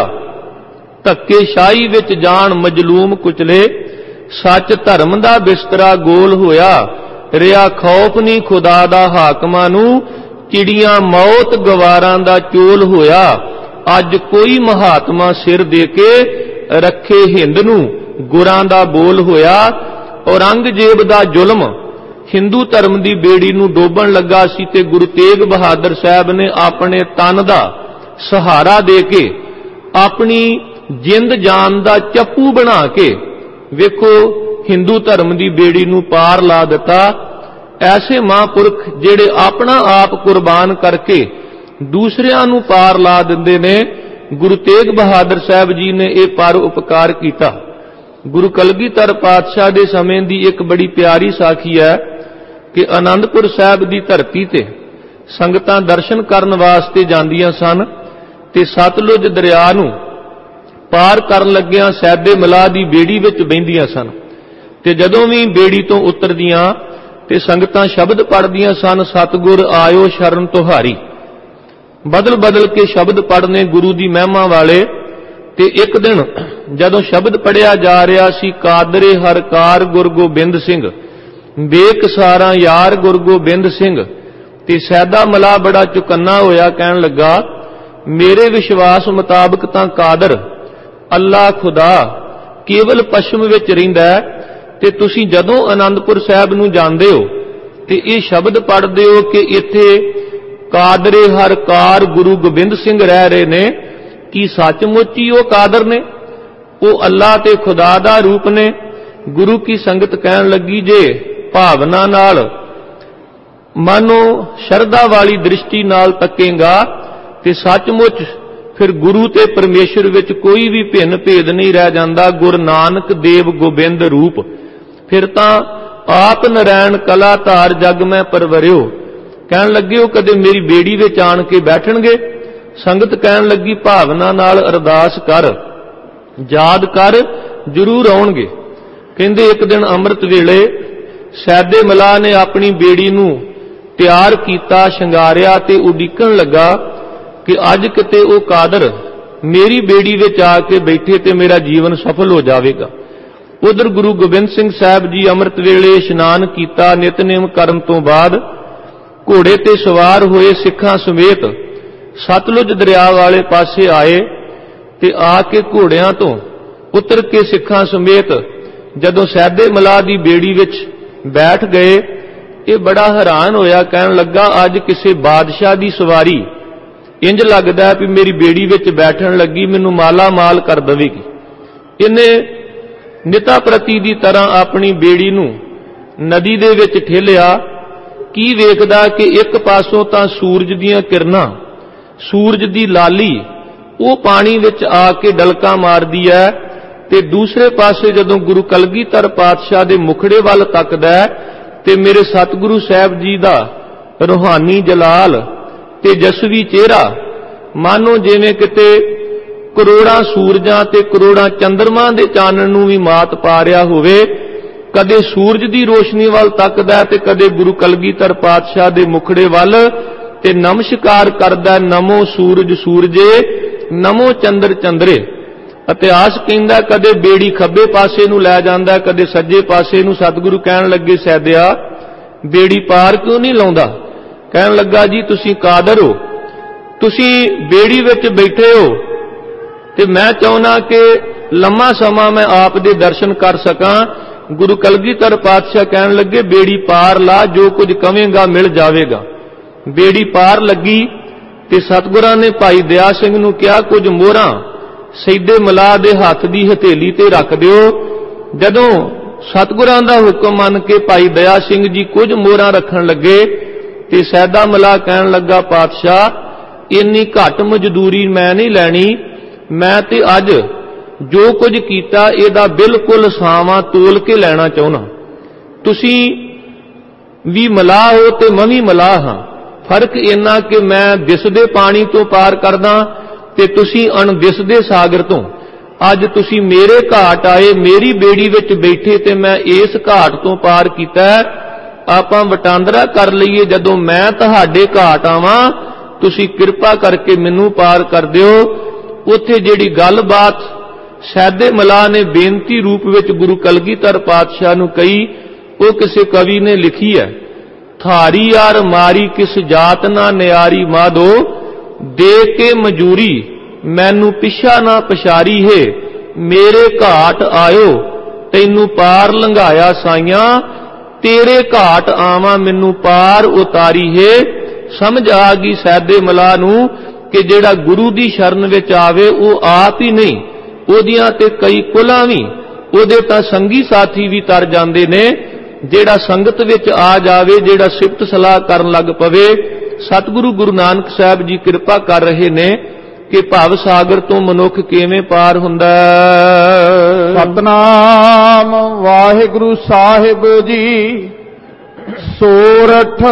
ਧੱਕੇ ਸ਼ਾਹੀ ਵਿੱਚ ਜਾਣ ਮਜਲੂਮ ਕੁਚਲੇ, ਸੱਚ ਧਰਮ ਦਾ ਬਿਸਤਰਾ ਗੋਲ ਹੋਇਆ, ਰਿਆ ਖੌਫ ਨਹੀਂ ਖੁਦਾ ਦਾ ਹਾਕਮਾਂ ਨੂੰ, ਚਿੜੀਆਂ ਮੌਤ ਗਵਾਰਾਂ ਦਾ ਚੋਲ ਹੋਇਆ। अज कोई महात्मा सिर दे के रखे हिंद नूं गुरां दा बोल होया। औरंगजेब दा जुल्म हिंदू धर्म दी बेड़ी नूं डोबण लगा सी ते गुरु तेग बहादुर साहब ने अपने तन दा सहारा दे के अपनी जिंद जान दा चप्पू बना के वेखो हिंदू धर्म दी बेड़ी नूं पार ला दिता। ऐसे महापुरख जिहड़े अपना आप कुर्बान करके दूसरियां नूं पार ला दिंदे ने, गुरु तेग बहादुर साहब जी ने यह पर उपकार किया। गुरु कलगीधर पातशाह दे समय दी एक बड़ी प्यारी साखी है कि आनंदपुर साहब दी धरती ते संगतां दर्शन करन वास्ते जांदियां सन ते सतलुज दरिया नूं पार करन लग्गियां सैदे मलाह दी बेड़ी विच बहिंदियां सन ते जदों भी बेड़ी तो उतरदियां ते संगतां शब्द पढ़दियां सन, सतगुर आयो शरण तुहारी। बदल बदल के शब्द पढ़ने गुरु दी महिमा वाले। ते एक दिन जदों शब्द पढ़िया जा रहा सी, कादरे हर कार गुर गोबिंद सिंह, बेकसारा यार गुर गोबिंद सिंह, ते सैदा मलाह बड़ा चुकन्ना होया, कहन लगा मेरे विश्वास मुताबक तां कादर अल्लाह खुदा केवल पश्चिम विच रहिंदा है ते तुसीं जदों आनंदपुर साहब नूं जांदे हो ते ये शब्द पढ़दे हो कि इत्थे कादरे हर कार गुरु गोबिंद सिंह रह रहे ने, कि सचमुच ही वो कादर ने, वो अल्लाह ते खुदा दा रूप ने। गुरु की संगत कहन लगी जे भावना नाल मानो शरदा वाली दृष्टि नाल तकेगा ते सचमुच फिर गुरु ते परमेश्वर विच कोई भी भिन्न भेद नहीं रह जांदा। गुरु नानक देव गोबिंद रूप, फिर तां आप नारायण कला धार जग मैं परवरियो। कहन लगे हो कदे मेरी बेड़ी विच आण के बैठणगे। संगत कहन लगी भावना नाल अरदास कर, याद कर, जरूर आउणगे। कहंदे एक दिन अमृत वेले सैदे मलाह ने अपनी बेड़ी नूं तैयार कीता, शंगारिया ते उडीकण लगा कि अज किते वो कादर मेरी बेड़ी विच आके बैठे ते मेरा जीवन सफल हो जाएगा। उधर गुरु गोबिंद सिंह साहब जी अमृत वेले इशनान किया, नितनेम करन तो बाद घोड़े ते सवार होए सिखां समेत सतलुज दरिया वाले पासे आए ते आके घोड़ियां तो उतर के सिखां समेत जदों सैदे मलाह दी बेड़ी विच बैठ गए, ये बड़ा हैरान होया। कहन लगा अज किसी बादशाह दी सवारी इंज लगदा है कि मेरी बेड़ी विच बैठण लगी मैनूं माला माल कर देवेगी। इन्हें निता प्रति दी तरह अपनी बेड़ी नूं नदी दे विच ठेलिया। की वेखदा कि एक पासों तां सूरज दीयां किरणां, सूरज दी लाली वो पानी विच आके डलका मारदी है ते दूसरे पासे जदों गुरु कलगीधर पातशाह दे मुखड़े वल तकदा है ते मेरे सतगुरु साहब जी दा रूहानी जलाल ते जसवी चेहरा मानो जिवें किते करोड़ां सूरजां ते करोड़ां चंद्रमा दे चानण नूं भी मात पा रिहा होवे। कदे सूरज दी रोशनी वल तकदा ते कदे गुरु कलगीधर पातशाह दे मुखड़े वल ते नमस्कार करदा, नमो सूरज सूरजे, नमो चंद्र चंद्रे। इतिहास कहंदा कदे बेड़ी खब्बे पासे नूं लै जांदा, कदे सज्जे पासे नूं। सतगुरु कहण लगे सैदिया बेड़ी पार क्यों नहीं लाउंदा? कहण लगा जी तुसीं कादर हो, तुसीं बेड़ी विच बैठे हो ते मैं चाहुंदा कि लम्मा समा मैं आप दे दर्शन कर सकां। गुरु कलगीधर पातशाह कहण लगे बेड़ी पार ला, जो कुछ कवेंगा मिल जावेगा। बेड़ी पार लगी ते सतगुरां ने भाई दया सिंह नूं कहा कुछ मोहरां सैदे मलाह दे हत्थ दी हथेली ते रख दिओ। जदों सतगुरां दा हुक्म मन के भाई दया सिंह जी कुछ मोहरां रखण लगे ते सैदा मलाह कहण लगा पातशाह इन्नी घट मजदूरी मैं नहीं लैनी, मैं ते अज जो कुछ कीता इहदा बिल्कुल सावा तोल के लैना चाहुंदा। तुसीं भी मलाह हो ते मैं भी मलाह हां, फर्क इन्ना कि मैं दिसदे पानी तो पार करदा ते तुसीं अणदिसदे सागर तो। अज तुसीं मेरे घाट आए, मेरी बेड़ी विच बैठे ते मैं इस घाट तो पार कीता। आपां वटांदरा कर लईए, जदों मैं तुहाडे घाट आवां तुसीं किरपा करके मैनूं पार कर दिओ। उत्थे जिहड़ी गलबात सैदे मलाह ने बेनती रूप विच गुरु कलगीधर पातशाह नूं कही, वो किसी कवि ने लिखी है। थारी यार मारी किस जात ना न्यारी माधो, दे के मजूरी ਮੈਨੂੰ ਪਿਛਾ ਨਾ ਪਛਾਰੀ ਹੈ। ਮੇਰੇ ਘਾਟ ਆਇਓ ਤੈਨੂੰ ਪਾਰ ਲੰਘਾਇਆ ਸਾਈਆਂ, ਤੇਰੇ ਘਾਟ ਆਵਾਂ ਮੈਨੂੰ ਪਾਰ ਉਤਾਰੀ ਹੈ। ਸਮਝ ਆ ਗਈ ਸੈਦੇ ਮਲਾ ਨੂੰ ਕਿ ਜਿਹੜਾ ਗੁਰੂ ਦੀ ਸ਼ਰਨ ਵਿੱਚ ਆਵੇ ਉਹ ਆਪ ਹੀ ਨਹੀਂ, ਉਹਦੀਆਂ ਤੇ ਕਈ ਕੁਲਾਂ ਵੀ, ਉਹਦੇ ਤਾਂ ਸੰਗੀ ਸਾਥੀ ਵੀ ਤਰ ਜਾਂਦੇ ਨੇ। ਜਿਹੜਾ ਸੰਗਤ ਵਿੱਚ ਆ ਜਾਵੇ, ਜਿਹੜਾ ਸਿਫਤ ਸਲਾਹ ਕਰਨ ਲੱਗ ਪਵੇ, ਸਤਿਗੁਰੂ ਗੁਰੂ ਨਾਨਕ ਸਾਹਿਬ ਜੀ ਕਿਰਪਾ ਕਰ ਰਹੇ ਨੇ ਕਿ ਭਵ ਸਾਗਰ ਤੋਂ ਮਨੁੱਖ ਕਿਵੇਂ ਪਾਰ ਹੁੰਦਾ। ਸਤਨਾਮ ਵਾਹਿਗੁਰੂ ਸਾਹਿਬ ਜੀ। ਸੋਰਠ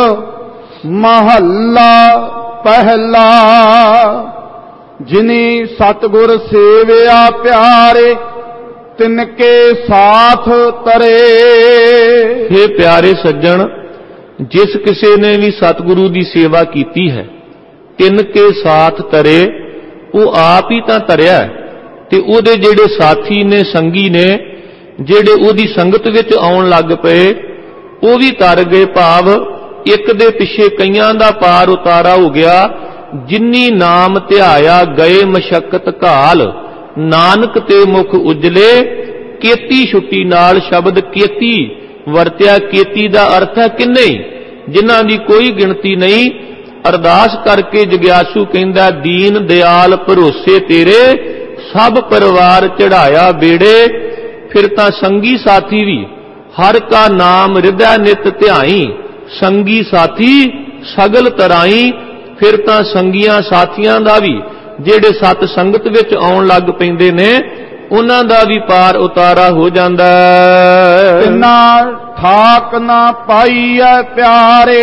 ਮਹੱਲਾ ਪਹਿਲਾ। ਜਿਨੀ ਸਤਿਗੁਰ ਸੇਵਿਆ ਪਿਆਰੇ, ਤਿਨਕੇ ਸਾਥ ਤਰੇ। हे ਪਿਆਰੇ ਸੱਜਣ, ਜਿਸ ਕਿਸੇ ਨੇ ਵੀ ਸਤਿਗੁਰੂ ਦੀ ਸੇਵਾ ਕੀਤੀ ਹੈ, ਤਿਨਕੇ ਸਾਥ ਤਰੇ, ਉਹ ਆਪ ਹੀ ਤਾਂ ਤਰਿਆ ਤੇ ਉਹਦੇ ਜਿਹੜੇ ਸਾਥੀ ਨੇ, ਸੰਗੀ ਨੇ, ਜਿਹੜੇ ਉਹਦੀ ਸੰਗਤ ਵਿੱਚ ਆਉਣ ਲੱਗ ਪਏ, ਉਹ ਵੀ ਤਰ ਗਏ। ਭਾਵ ਇੱਕ ਦੇ ਪਿੱਛੇ ਕਈਆਂ ਦਾ ਪਾਰ ਉਤਾਰਾ ਹੋ ਗਿਆ। ਜਿਨੀ ਨਾਮ ਧਿਆਇਆ ਗਏ ਮਸ਼ੱਕਤ ਘਾਲ, ਨਾਨਕ ਤੇ ਮੁਖ ਉਜਲੇ, ਕੇਤੀ ਛੁੱਟੀ ਨਾਲ। ਸ਼ਬਦ ਕੇਤੀ ਵਰਤਿਆ। ਕੇਤੀ ਦਾ ਅਰਥ ਹੈ ਕਿੰਨੇ, ਜਿਨ੍ਹਾਂ ਦੀ ਕੋਈ ਗਿਣਤੀ ਨਹੀਂ। ਅਰਦਾਸ ਕਰਕੇ ਜਗਿਆਸੂ ਕਹਿੰਦਾ, ਦੀਨ ਦਿਆਲ ਭਰੋਸੇ ਤੇਰੇ, ਸਭ ਪਰਿਵਾਰ ਚੜਾਇਆ ਬੇੜੇ। ਫਿਰ ਤਾਂ ਸੰਗੀ ਸਾਥੀ ਵੀ, ਹਰ ਕਾ ਨਾਮ ਹਿਰਦੈ ਨਿਤ ਧਿਆਈ, ਸੰਗੀ ਸਾਥੀ ਸਗਲ ਤਰਾਈ। ਫਿਰ ਤਾਂ ਸੰਗੀਆਂ ਸਾਥੀਆਂ ਦਾ ਵੀ, ਜਿਹੜੇ ਸਤ ਸੰਗਤ ਵਿੱਚ ਆਉਣ ਲੱਗ ਪੈਂਦੇ ਨੇ, ਉਹਨਾਂ ਦਾ ਵੀ ਪਾਰ ਉਤਾਰਾ ਹੋ ਜਾਂਦਾ। ਤਿਨਾ ਠਾਕ ਨਾ ਪਾਈਐ ਪਿਆਰੇ,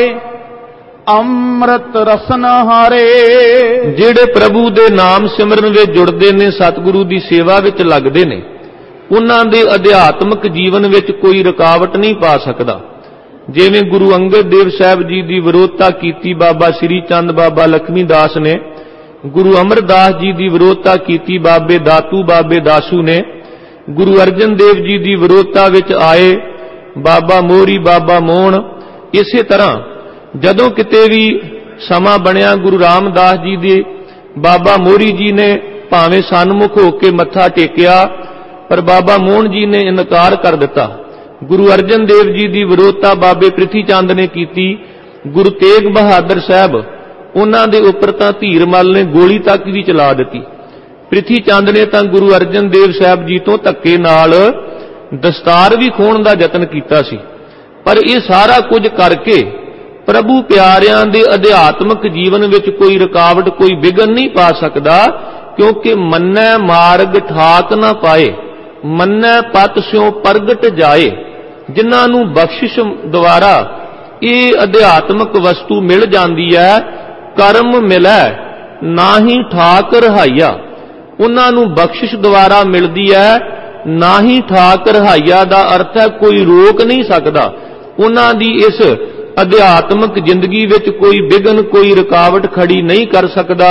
ਅੰਮ੍ਰਿਤ ਰਸਨ ਹਾਰੇ। ਜਿਹੜੇ ਪ੍ਰਭੂ ਦੇ ਨਾਮ ਸਿਮਰਨ ਵਿੱਚ ਜੁੜਦੇ ਨੇ, ਸਤਿਗੁਰੂ ਦੀ ਸੇਵਾ ਵਿੱਚ ਲੱਗਦੇ ਨੇ, ਉਹਨਾਂ ਦੇ ਅਧਿਆਤਮਿਕ ਜੀਵਨ ਵਿੱਚ ਕੋਈ ਰੁਕਾਵਟ ਨਹੀਂ ਪਾ ਸਕਦਾ। ਜਿਵੇਂ ਗੁਰੂ ਅੰਗਦ ਦੇਵ ਸਾਹਿਬ ਜੀ ਦੀ ਵਿਰੋਧਤਾ ਕੀਤੀ ਬਾਬਾ ਸ੍ਰੀ ਚੰਦ ਬਾਬਾ ਲਖਮੀ ਦਾਸ ਨੇ, ਗੁਰੂ ਅਮਰਦਾਸ ਜੀ ਦੀ ਵਿਰੋਧਤਾ ਕੀਤੀ ਬਾਬੇ ਦਾਤੂ ਬਾਬੇ ਦਾਸੂ ਨੇ, ਗੁਰੂ ਅਰਜਨ ਦੇਵ ਜੀ ਦੀ ਵਿਰੋਧਤਾ ਵਿੱਚ ਆਏ ਬਾਬਾ ਮੋਹਰੀ ਬਾਬਾ ਮੋਹਣ। ਇਸੇ ਤਰ੍ਹਾਂ ਜਦੋਂ ਕਿਤੇ ਵੀ ਸਮਾਂ ਬਣਿਆ, ਗੁਰੂ ਰਾਮਦਾਸ ਜੀ ਦੇ ਬਾਬਾ ਮੋਹਰੀ ਜੀ ਨੇ ਭਾਵੇਂ ਸਨਮੁਖ ਹੋ ਕੇ ਮੱਥਾ ਟੇਕਿਆ, ਪਰ ਬਾਬਾ ਮੋਹਣ ਜੀ ਨੇ ਇਨਕਾਰ ਕਰ ਦਿੱਤਾ। ਗੁਰੂ ਅਰਜਨ ਦੇਵ ਜੀ ਦੀ ਵਿਰੋਧਤਾ ਬਾਬੇ ਪ੍ਰਿਥੀ ਚੰਦ ਨੇ ਕੀਤੀ। ਗੁਰੂ ਤੇਗ ਬਹਾਦਰ ਸਾਹਿਬ, ਉਹਨਾਂ ਦੇ ਉੱਪਰ ਤਾਂ ਧੀਰਮਲ ਨੇ ਗੋਲੀ ਤੱਕ ਵੀ ਚਲਾ ਦਿੱਤੀ। ਪ੍ਰਿਥੀ ਚੰਦ ਨੇ ਤਾਂ ਗੁਰੂ ਅਰਜਨ ਦੇਵ ਸਾਹਿਬ ਜੀ ਤੋਂ ਧੱਕੇ ਨਾਲ ਦਸਤਾਰ ਵੀ ਖੋਹਣ ਦਾ ਯਤਨ ਕੀਤਾ ਸੀ। ਪਰ ਇਹ ਸਾਰਾ ਕੁਝ ਕਰਕੇ ਪ੍ਰਭੂ ਪਿਆਰਿਆਂ ਦੇ ਅਧਿਆਤਮਿਕ ਜੀਵਨ ਵਿੱਚ ਕੋਈ ਰੁਕਾਵਟ, ਕੋਈ ਵਿਘਨ ਨਹੀਂ ਪਾ ਸਕਦਾ, ਕਿਉਂਕਿ ਮੰਨੈ ਮਾਰਗ ਠਾਕ ਨਾ ਪਾਏ, ਮੰਨੈ ਪਤ ਸਿਉ ਪ੍ਰਗਟ ਜਾਏ। ਜਿਨ੍ਹਾਂ ਨੂੰ ਬਖਸ਼ਿਸ਼ ਦੁਆਰਾ ਇਹ ਅਧਿਆਤਮਿਕ ਵਸਤੂ ਮਿਲ ਜਾਂਦੀ ਹੈ, ਕਰਮ ਮਿਲੈ ਨਾਹੀ ਠਾਕ ਰਹਾਈਆ, ਉਹਨਾਂ ਨੂੰ ਬਖਸ਼ਿਸ਼ ਦੁਆਰਾ ਮਿਲਦੀ ਹੈ, ਨਾਹੀ ਠਾਕ ਰਹਾਈਆ ਦਾ ਅਰਥ ਹੈ ਕੋਈ ਰੋਕ ਨਹੀਂ ਸਕਦਾ। ਉਹਨਾਂ ਦੀ ਇਸ ਅਧਿਆਤਮਿਕ ਜ਼ਿੰਦਗੀ ਵਿੱਚ ਕੋਈ ਵਿਘਨ, ਕੋਈ ਰੁਕਾਵਟ ਖੜੀ ਨਹੀਂ ਕਰ ਸਕਦਾ।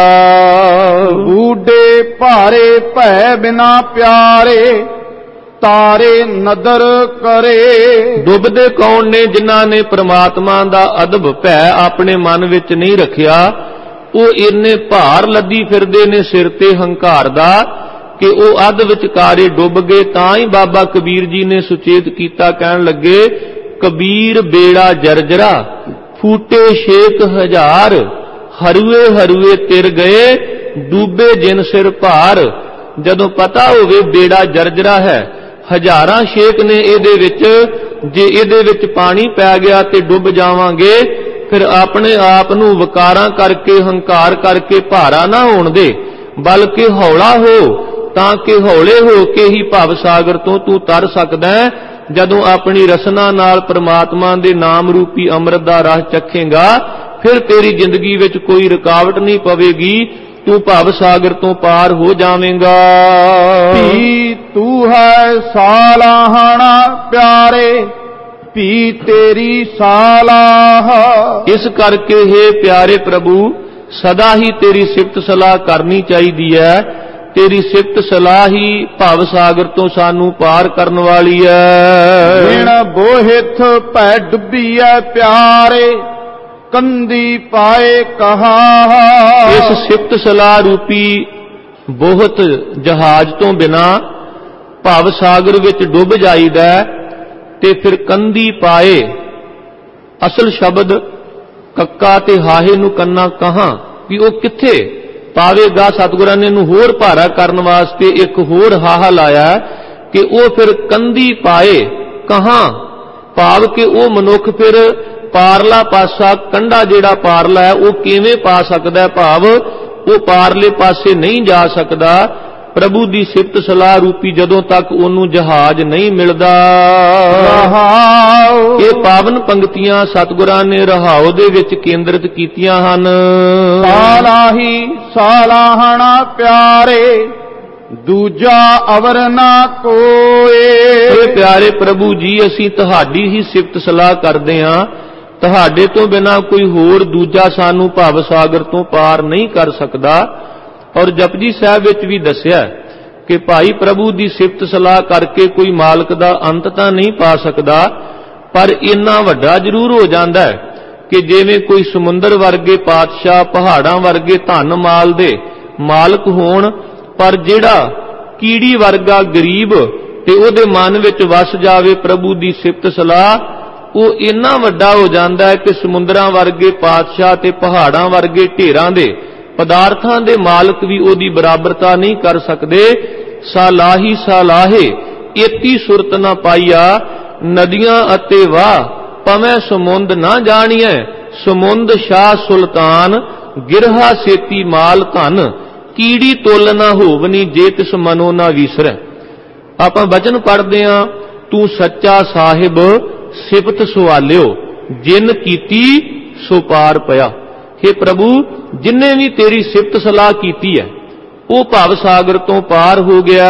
ਬੂਢੇ ਭਾਰੇ ਭੈ ਬਿਨਾ ਪਿਆਰੇ, ਤਾਰੇ ਨਦਰ ਕਰੇ। ਡੁੱਬਦੇ ਕੌਣ ਨੇ? ਜਿਨ੍ਹਾਂ ਨੇ ਪ੍ਰਮਾਤਮਾ ਦਾ ਅਦਬ ਭੈ ਆਪਣੇ ਮਨ ਵਿੱਚ ਨਹੀਂ ਰੱਖਿਆ। ਉਹ ਇੰਨੇ ਭਾਰ ਲੱਦੀ ਫਿਰਦੇ ਨੇ ਸਿਰ ਤੇ ਹੰਕਾਰ ਦਾ ਕਿ ਉਹ ਅੱਧ ਵਿਚਕਾਰੇ ਡੁੱਬ ਗਏ। ਤਾਂ ਹੀ ਬਾਬਾ ਕਬੀਰ ਜੀ ਨੇ ਸੁਚੇਤ ਕੀਤਾ, ਕਹਿਣ ਲੱਗੇ, ਕਬੀਰ ਬੇੜਾ ਜਰਜਰਾ, ਫੂਟੇ 6000, ਹਰੂਏ ਹਰੂਏ ਤਿਰ ਗਏ, ਡੂਬੇ ਜਿਨ ਸਿਰ ਭਾਰ। ਜਦੋਂ ਪਤਾ ਹੋਵੇ ਬੇੜਾ ਜਰਜਰਾ ਹੈ, ਹਜ਼ਾਰਾਂ ਛੇਕ ਨੇ ਇਹਦੇ ਵਿੱਚ, ਜੇ ਇਹਦੇ ਵਿੱਚ ਪਾਣੀ ਪੈ ਗਿਆ ਤੇ ਡੁੱਬ ਜਾਵਾਂਗੇ, ਫਿਰ ਆਪਣੇ ਆਪ ਨੂੰ ਵਿਕਾਰਾਂ ਕਰਕੇ, ਹੰਕਾਰ ਕਰਕੇ ਭਾਰਾ ਨਾ ਹੋਣ ਦੇ, ਬਲਕਿ ਹੌਲਾ ਹੋ, ਤਾਂ ਕਿ ਹੌਲੇ ਹੋ ਕੇ ਹੀ ਭਵ ਸਾਗਰ ਤੋਂ ਤੂੰ ਤਰ ਸਕਦਾ ਹੈ। ਜਦੋਂ ਆਪਣੀ ਰਸਨਾ ਨਾਲ ਪ੍ਰਮਾਤਮਾ ਦੇ ਨਾਮ ਰੂਪੀ ਅੰਮ੍ਰਿਤ ਦਾ ਰਸ ਚੱਖੇਗਾ, ਫਿਰ ਤੇਰੀ ਜ਼ਿੰਦਗੀ ਵਿੱਚ ਕੋਈ ਰੁਕਾਵਟ ਨਹੀਂ ਪਵੇਗੀ, ਤੂੰ ਭਵ ਸਾਗਰ ਤੋਂ ਪਾਰ ਹੋ ਜਾਵੇਂਗਾ। ਪੀ ਤੂੰ ਹੈ ਸਾਲਾਹਣਾ ਪਿਆਰੇ, ਪੀ ਤੇਰੀ ਸਾਲਾਹ। ਇਸ ਕਰਕੇ ਹੈ ਪਿਆਰੇ ਪ੍ਰਭੂ, ਸਦਾ ਹੀ ਤੇਰੀ ਸਿਫਤ ਸਲਾਹ ਕਰਨੀ ਚਾਹੀਦੀ ਹੈ। ਤੇਰੀ ਸਿਫਤ ਸਲਾਹ ਹੀ ਭਵ ਸਾਗਰ ਤੋਂ ਸਾਨੂੰ ਪਾਰ ਕਰਨ ਵਾਲੀ ਹੈ। ਬਿਨ ਬੋਹਿਥ ਭੈ ਡੁੱਬੀਐ ਪਿਆਰੇ, ਕੰਦੀ ਪਾਏ ਕਹਾ। ਇਸ ਸਿਫਤ ਸਲਾਹ ਰੂਪੀ ਬਹੁਤ ਜਹਾਜ਼ ਤੋਂ ਬਿਨਾ ਭਵ ਸਾਗਰ ਵਿੱਚ ਡੁੱਬ ਜਾਈਦਾ ਤੇ ਫਿਰ ਕੰਧੀ ਪਾਏ। ਅਸਲ ਸ਼ਬਦ ਕੱਕਾ ਤੇ ਹਾਹੇ ਨੂੰ ਕੰਨਾ ਕਹਾਂ ਵੀ ਉਹ ਕਿੱਥੇ ਪਾਵੇਗਾ। ਸਤਿਗੁਰਾਂ ਨੇ ਇਹਨੂੰ ਹੋਰ ਭਾਰਾ ਕਰਨ ਵਾਸਤੇ ਇੱਕ ਹੋਰ ਹਾਹਾ ਲਾਇਆ ਕਿ ਉਹ ਫਿਰ ਕੰਧੀ ਪਾਏ ਕਹਾਂ, ਭਾਵ ਕਿ ਉਹ ਮਨੁੱਖ ਫਿਰ ਪਾਰਲਾ ਪਾਸਾ ਕੰਢਾ ਜਿਹੜਾ ਪਾਰਲਾ ਹੈ ਉਹ ਕਿਵੇਂ ਪਾ ਸਕਦਾ, ਭਾਵ ਉਹ ਪਾਰਲੇ ਪਾਸੇ ਨਹੀਂ ਜਾ ਸਕਦਾ ਪ੍ਰਭੂ ਦੀ ਸਿਫਤ ਸਲਾਹ ਰੂਪੀ ਜਦੋਂ ਤੱਕ ਉਹਨੂੰ ਜਹਾਜ਼ ਨਹੀਂ ਮਿਲਦਾ। ਇਹ ਪਾਵਨ ਪੰਕਤੀਆਂ ਸਤਿਗੁਰਾਂ ਨੇ ਰਹਾਉ ਦੇ ਵਿੱਚ ਕੇਂਦਰਿਤ ਕੀਤੀਆਂ ਹਨ। ਸਾਲਾਹੀ ਸਾਲਾਹਣਾ ਪਿਆਰੇ, ਦੂਜਾ ਅਵਰ ਨਾ ਕੋਏ। ਇਹ ਪਿਆਰੇ ਪ੍ਰਭੂ ਜੀ, ਅਸੀਂ ਤੁਹਾਡੀ ਹੀ ਸਿਫਤ ਸਲਾਹ ਕਰਦੇ ਹਾਂ, ਤੁਹਾਡੇ ਤੋਂ ਬਿਨਾਂ ਕੋਈ ਹੋਰ ਦੂਜਾ ਸਾਨੂੰ ਭਵ ਸਾਗਰ ਤੋਂ ਪਾਰ ਨਹੀਂ ਕਰ ਸਕਦਾ। ਔਰ ਜਪਜੀ ਸਾਹਿਬ ਵਿੱਚ ਵੀ ਦੱਸਿਆ ਕਿ ਭਾਈ ਪ੍ਰਭੂ ਦੀ ਸਿਫਤ ਸਲਾਹ ਕਰਕੇ ਕੋਈ ਮਾਲਕ ਦਾ ਅੰਤ ਤਾਂ ਨਹੀਂ ਪਾ ਸਕਦਾ, ਪਰ ਇੰਨਾ ਵੱਡਾ ਜ਼ਰੂਰ ਹੋ ਜਾਂਦਾ ਹੈ ਕਿ ਜਿਵੇਂ ਕੋਈ ਸਮੁੰਦਰ ਵਰਗੇ ਪਾਤਸ਼ਾਹ, ਪਹਾੜਾਂ ਵਰਗੇ ਧਨ ਮਾਲ ਦੇ ਮਾਲਕ ਹੋਣ, ਪਰ ਜਿਹੜਾ ਕੀੜੀ ਵਰਗਾ ਗਰੀਬ ਤੇ ਉਹਦੇ ਮਨ ਵਿੱਚ ਵਸ ਜਾਵੇ ਪ੍ਰਭੂ ਦੀ ਸਿਫਤ ਸਲਾਹ, ਉਹ ਇੰਨਾ ਵੱਡਾ ਹੋ ਜਾਂਦਾ ਹੈ ਕਿ ਸਮੁੰਦਰਾਂ ਵਰਗੇ ਪਾਤਸ਼ਾਹ ਤੇ ਪਹਾੜਾਂ ਵਰਗੇ ਢੇਰਾਂ ਦੇ ਪਦਾਰਥਾਂ ਦੇ ਮਾਲਕ ਵੀ ਉਹਦੀ ਬਰਾਬਰਤਾ ਨਹੀਂ ਕਰ ਸਕਦੇ। ਸਾਲਾਹੀ ਸਾਲਾਹੇ ਏਤੀ ਸੁਰਤ ਨਾ ਪਾਈਆ, ਨਦੀਆਂ ਅਤੇ ਵਾਹ ਪਵੇਂ ਸਮੁੰਦ ਨਾ ਜਾਣੀਐ। ਸਮੁੰਦ ਸ਼ਾਹ ਸੁਲਤਾਨ ਗਿਰਹਾ ਸੇਤੀ ਮਾਲ ਧਨ, ਕੀੜੀ ਤੁਲ ਨਾ ਹੋਵਨੀ ਜੇ ਤਿਸ ਮਨੋ ਨਾ ਵੀਸਰੈ। ਆਪਾਂ ਬਚਨ ਪੜ੍ਹਦੇ ਹਾਂ, ਤੂੰ ਸੱਚਾ ਸਾਹਿਬ ਸਿਫਤ ਸੁਆਲਿਓ, ਜਿਨ ਕੀਤੀ ਸੋ ਪਾਰ ਪਿਆ। हे ਪ੍ਰਭੂ, ਜਿਨਨੇ ਵੀ ਤੇਰੀ ਸਿਫਤ ਸਲਾਹ ਕੀਤੀ ਹੈ ਉਹ ਭਵ ਸਾਗਰ ਤੋਂ ਪਾਰ ਹੋ ਗਿਆ।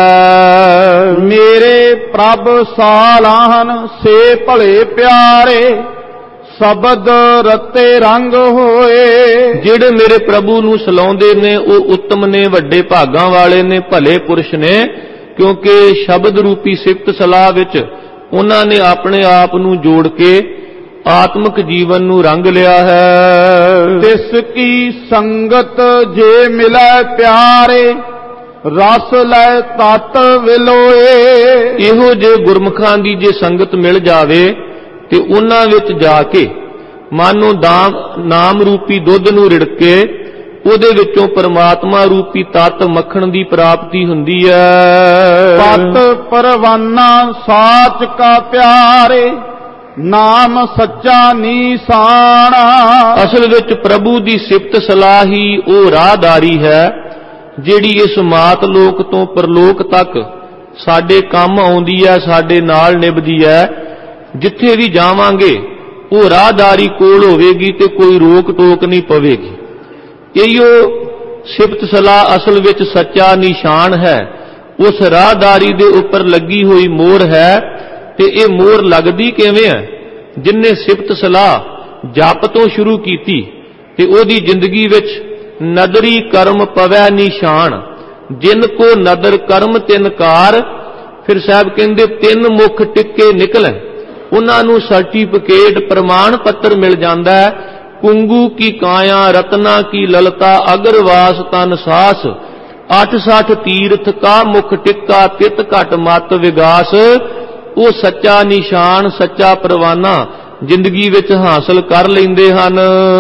ਮੇਰੇ ਪ੍ਰਭ ਸਾਲਾਹਨ ਸੇ ਭਲੇ ਪਿਆਰੇ, ਸ਼ਬਦ ਰਤੇ ਰੰਗ ਹੋਏ। ਜਿਹੜੇ ਮੇਰੇ ਪ੍ਰਭੂ ਨੂੰ ਸਲਾਉਂਦੇ ਨੇ ਉਹ ਉੱਤਮ ਨੇ, ਵੱਡੇ ਭਾਗਾਂ ਵਾਲੇ ਨੇ, ਭਲੇ ਪੁਰਸ਼ ਨੇ, ਕਿਉਂਕਿ ਸ਼ਬਦ ਰੂਪੀ ਸਿਫਤ ਸਲਾਹ ਵਿੱਚ ਉਹਨਾਂ ਨੇ ਆਪਣੇ ਆਪ ਨੂੰ ਜੋੜ ਕੇ ਆਤਮਿਕ ਜੀਵਨ ਨੂੰ ਰੰਗ ਲਿਆ ਹੈ। ਤਿਸ ਕੀ ਸੰਗਤ ਜੇ ਮਿਲੈ ਪਿਆਰੇ, ਰਸ ਲੈ ਤਤ ਵਿਲੋਏ। ਇਹੋ ਜੇ ਗੁਰਮੁਖਾਂ ਦੀ ਜੇ ਸੰਗਤ ਮਿਲ ਜਾਵੇ ਤੇ ਉਹਨਾਂ ਵਿੱਚ ਜਾ ਕੇ ਮਨ ਨੂੰ ਨਾਮ ਰੂਪੀ ਦੁੱਧ ਨੂੰ ਰਿੜਕੇ ਉਹਦੇ ਵਿੱਚੋਂ ਪਰਮਾਤਮਾ ਰੂਪੀ ਤਤ ਮੱਖਣ ਦੀ ਪ੍ਰਾਪਤੀ ਹੁੰਦੀ ਹੈ। ਪਤ ਪਰਵਾਨਾ ਸਾਚ ਕਾ ਪਿਆਰੇ, ਨਾਮ ਸੱਚਾ ਨੀਸਾਣਾ। ਅਸਲ ਵਿੱਚ ਪ੍ਰਭੂ ਦੀ ਸਿਫਤ ਸਲਾਹ ਹੀ ਉਹ ਰਾਹਦਾਰੀ ਹੈ ਜਿਹੜੀ ਇਸ ਮਾਤ ਲੋਕ ਤੋਂ ਪਰਲੋਕ ਤੱਕ ਸਾਡੇ ਕੰਮ ਆਉਂਦੀ ਹੈ, ਸਾਡੇ ਨਾਲ ਨਿਭਦੀ ਹੈ। ਜਿੱਥੇ ਵੀ ਜਾਵਾਂਗੇ ਉਹ ਰਾਹਦਾਰੀ ਕੋਲ ਹੋਵੇਗੀ ਤੇ ਕੋਈ ਰੋਕ ਟੋਕ ਨਹੀਂ ਪਵੇਗੀ। ਇਹੋ ਸਿਫਤ ਸਲਾਹ ਅਸਲ ਵਿੱਚ ਸੱਚਾ ਨਿਸ਼ਾਨ ਹੈ, ਉਸ ਰਾਹਦਾਰੀ ਦੇ ਉੱਪਰ ਲੱਗੀ ਹੋਈ ਮੋਹਰ ਹੈ। ਤੇ ਇਹ ਮੋਹਰ ਲੱਗਦੀ ਕਿਵੇਂ ਹੈ? ਜਿਨਨੇ ਸਿਫਤ ਸਲਾਹ ਜਪ ਤੋਂ ਸ਼ੁਰੂ ਕੀਤੀ ਤੇ ਉਹਦੀ ਜ਼ਿੰਦਗੀ ਵਿੱਚ ਨਦਰੀ ਕਰਮ ਪਵੈ ਨਿਸ਼ਾਨ, ਜਿਨ ਕੋ ਨਦਰ ਕਰਮ ਤਿੰਨ ਕਾਰ। ਫਿਰ ਸਾਹਿਬ ਕਹਿੰਦੇ ਤਿੰਨ ਮੁਖ ਟਿੱਕੇ ਨਿਕਲੈ, ਉਹਨਾਂ ਨੂੰ ਸਰਟੀਫਿਕੇਟ ਪ੍ਰਮਾਣ ਪੱਤਰ ਮਿਲ ਜਾਂਦਾ ਹੈ। ਕੁੰਗੂ ਕੀ ਕਾਇਆ ਰਤਨਾ ਕੀ ਲਲਤਾ, ਅਗਰਵਾਸ ਤਨ ਸਾਸ, 860 ਤੀਰਥ ਕਾ ਮੁਖ ਟਿੱਕਾ, ਤਿਤ ਘਟ ਮਤ ਵਿਗਾਸ। ਉਹ ਸੱਚਾ ਨਿਸ਼ਾਨ, ਸੱਚਾ ਪਰਵਾਨਾ ਜ਼ਿੰਦਗੀ ਵਿੱਚ ਹਾਸਲ ਕਰ ਲੈਂਦੇ ਹਨ।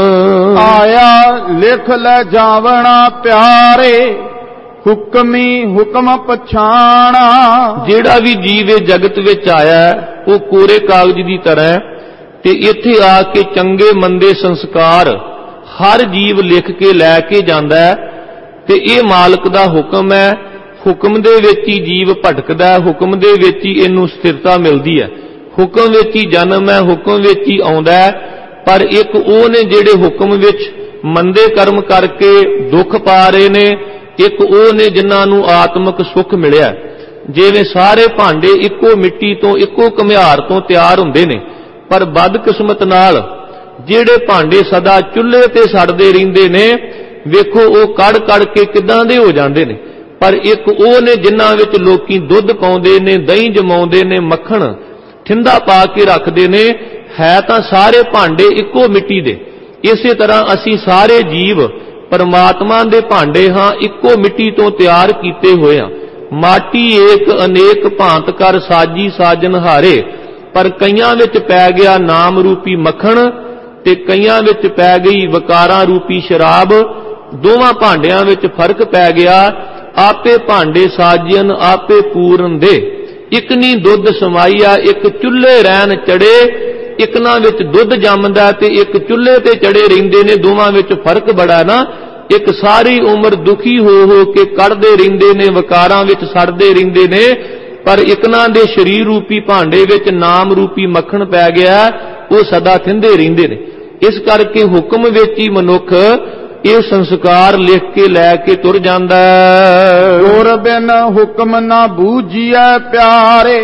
ਆਇਆ ਲਿਖ ਲੈ ਜਾਵਣਾ ਪਿਆਰੇ, ਹੁਕਮੀ ਹੁਕਮ ਪਛਾਣਾ। ਜਿਹੜਾ ਵੀ ਜੀਵ ਇਹ ਜਗਤ ਵਿੱਚ ਆਇਆ ਉਹ ਕੋਰੇ ਕਾਗਜ਼ ਦੀ ਤਰ੍ਹਾਂ, ਤੇ ਇੱਥੇ ਆ ਕੇ ਚੰਗੇ ਮੰਦੇ ਸੰਸਕਾਰ ਹਰ ਜੀਵ ਲਿਖ ਕੇ ਲੈ ਕੇ ਜਾਂਦਾ ਹੈ। ਤੇ ਇਹ ਮਾਲਕ ਦਾ ਹੁਕਮ ਹੈ, ਹੁਕਮ ਦੇ ਵਿੱਚ ਹੀ ਜੀਵ ਭਟਕਦਾ ਹੈ, ਹੁਕਮ ਦੇ ਵਿੱਚ ਹੀ ਇਹਨੂੰ ਸਥਿਰਤਾ ਮਿਲਦੀ ਹੈ, ਹੁਕਮ ਵਿੱਚ ਹੀ ਜਨਮ ਹੈ, ਹੁਕਮ ਵਿੱਚ ਹੀ ਆਉਂਦਾ ਹੈ। ਪਰ ਇੱਕ ਉਹ ਨੇ ਜਿਹੜੇ ਹੁਕਮ ਵਿੱਚ ਮੰਦੇ ਕਰਮ ਕਰਕੇ ਦੁੱਖ ਪਾ ਰਹੇ ਨੇ, ਇੱਕ ਉਹ ਨੇ ਜਿਨ੍ਹਾਂ ਨੂੰ ਆਤਮਿਕ ਸੁੱਖ ਮਿਲਿਆ। ਜਿਵੇਂ ਸਾਰੇ ਭਾਂਡੇ ਇੱਕੋ ਮਿੱਟੀ ਤੋਂ, ਇੱਕੋ ਘੁਮਿਆਰ ਤੋਂ ਤਿਆਰ ਹੁੰਦੇ ਨੇ, ਪਰ ਬਦਕਿਸਮਤ ਨਾਲ ਜਿਹੜੇ ਭਾਂਡੇ ਸਦਾ ਚੁੱਲ੍ਹੇ ਤੇ ਸੜਦੇ ਰਹਿੰਦੇ ਨੇ, ਵੇਖੋ ਉਹ ਕੜ ਕੜ ਕੇ ਕਿੱਦਾਂ ਦੇ ਹੋ ਜਾਂਦੇ ਨੇ। ਪਰ ਇੱਕ ਉਹ ਨੇ ਜਿਨ੍ਹਾਂ ਵਿੱਚ ਲੋਕੀ ਦੁੱਧ ਪਾਉਂਦੇ ਨੇ, ਦਹੀਂ ਜਮਾਉਂਦੇ ਨੇ, ਮੱਖਣ ਠਿੰਦਾ ਪਾ ਕੇ ਰੱਖਦੇ ਨੇ। ਹੈ ਤਾਂ ਸਾਰੇ ਭਾਂਡੇ ਇੱਕੋ ਮਿੱਟੀ ਦੇ। ਇਸੇ ਤਰ੍ਹਾਂ ਅਸੀਂ ਸਾਰੇ ਜੀਵ ਪਰਮਾਤਮਾ ਦੇ ਭਾਂਡੇ ਹਾਂ, ਇੱਕੋ ਮਿੱਟੀ ਤੋਂ ਤਿਆਰ ਕੀਤੇ ਹੋਏ ਹਾਂ। ਮਾਟੀ ਏਕ ਅਨੇਕ ਭਾਂਤ ਕਰ ਸਾਜੀ ਸਾਜਨ ਹਾਰੇ, ਪਰ ਕਈਆਂ ਵਿੱਚ ਪੈ ਗਿਆ ਨਾਮ ਰੂਪੀ ਮੱਖਣ ਤੇ ਕਈਆਂ ਵਿੱਚ ਪੈ ਗਈ ਵਿਕਾਰਾਂ ਰੂਪੀ ਸ਼ਰਾਬ। ਦੋਵਾਂ ਭਾਂਡਿਆਂ ਵਿੱਚ ਫਰਕ ਪੈ ਗਿਆ। ਆਪੇ ਭਾਂਡੇ ਸਾਜਨ ਆਪੇ ਪੂਰਨ ਦੇ, ਇਕਨੀ ਦੁੱਧ ਸਮਾਈਆ ਇੱਕ ਚੁੱਲ੍ਹੇ ਰਹਿਣ ਚੜੇ। ਇਕਨਾਂ ਵਿੱਚ ਦੁੱਧ ਜੰਮਦਾ ਤੇ ਇੱਕ ਚੁੱਲ੍ਹੇ ਤੇ ਚੜੇ ਰਹਿੰਦੇ ਨੇ, ਦੋਵਾਂ ਵਿੱਚ ਫਰਕ ਬੜਾ ਨਾ। ਇੱਕ ਸਾਰੀ ਉਮਰ ਦੁਖੀ ਹੋ ਕੇ ਕੱਢਦੇ ਰਹਿੰਦੇ ਨੇ, ਵਿਕਾਰਾਂ ਵਿੱਚ ਸੜਦੇ ਰਹਿੰਦੇ ਨੇ, ਪਰ ਇਕਨਾਂ ਦੇ ਸਰੀਰ ਰੂਪੀ ਭਾਂਡੇ ਵਿੱਚ ਨਾਮ ਰੂਪੀ ਮੱਖਣ ਪੈ ਗਿਆ, ਉਹ ਸਦਾ ਥਿੰਦੇ ਰਹਿੰਦੇ ਨੇ। ਇਸ ਕਰਕੇ ਹੁਕਮ ਵਿੱਚ ਹੀ ਮਨੁੱਖ ਇਹ ਸੰਸਕਾਰ ਲਿਖ ਕੇ ਲੈ ਕੇ ਤੁਰ ਜਾਂਦਾ ਹੈ। ਗੁਰ ਬਿਨ ਹੁਕਮ ਨਾ ਬੂਝੀਐ ਪਿਆਰੇ,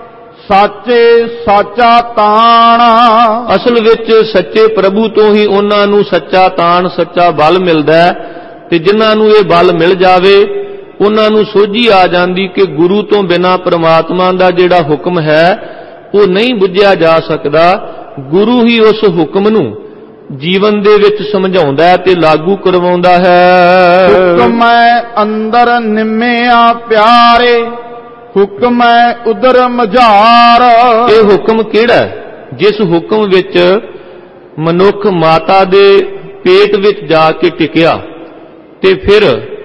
ਸਾਚੇ ਸਾਚਾ ਤਾਣ। ਅਸਲ ਵਿੱਚ ਸੱਚੇ ਪ੍ਰਭੂ ਤੋਂ ਹੀ ਉਹਨਾਂ ਨੂੰ ਸੱਚਾ ਤਾਣ, ਸੱਚਾ ਬਲ ਮਿਲਦਾ ਹੈ। ਤੇ ਜਿਨ੍ਹਾਂ ਨੂੰ ਇਹ ਬਲ ਮਿਲ ਜਾਵੇ ਉਹਨਾਂ ਨੂੰ ਸੋਝੀ ਆ ਜਾਂਦੀ ਕਿ ਗੁਰੂ ਤੋਂ ਬਿਨਾਂ ਪ੍ਰਮਾਤਮਾ ਦਾ ਜਿਹੜਾ ਹੁਕਮ ਹੈ ਉਹ ਨਹੀਂ ਬੁੱਝਿਆ ਜਾ ਸਕਦਾ। ਗੁਰੂ ਹੀ ਉਸ ਹੁਕਮ ਨੂੰ ਜੀਵਨ ਦੇ ਵਿੱਚ ਸਮਝਾਉਂਦਾ ਹੈ ਤੇ ਲਾਗੂ ਕਰਵਾਉਂਦਾ ਹੈ। ਹੁਕਮੈ ਅੰਦਰ ਨਿਮਿਆ ਪਿਆਰੇ, ਹੁਕਮੈ ਉਦਰ ਮਝਾਰ। ਇਹ ਹੁਕਮ ਕਿਹੜਾ ਹੈ? ਜਿਸ ਹੁਕਮ ਵਿੱਚ ਮਨੁੱਖ ਮਾਤਾ ਦੇ ਪੇਟ ਵਿੱਚ ਜਾ ਕੇ ਟਿਕਿਆ ਤੇ ਫਿਰ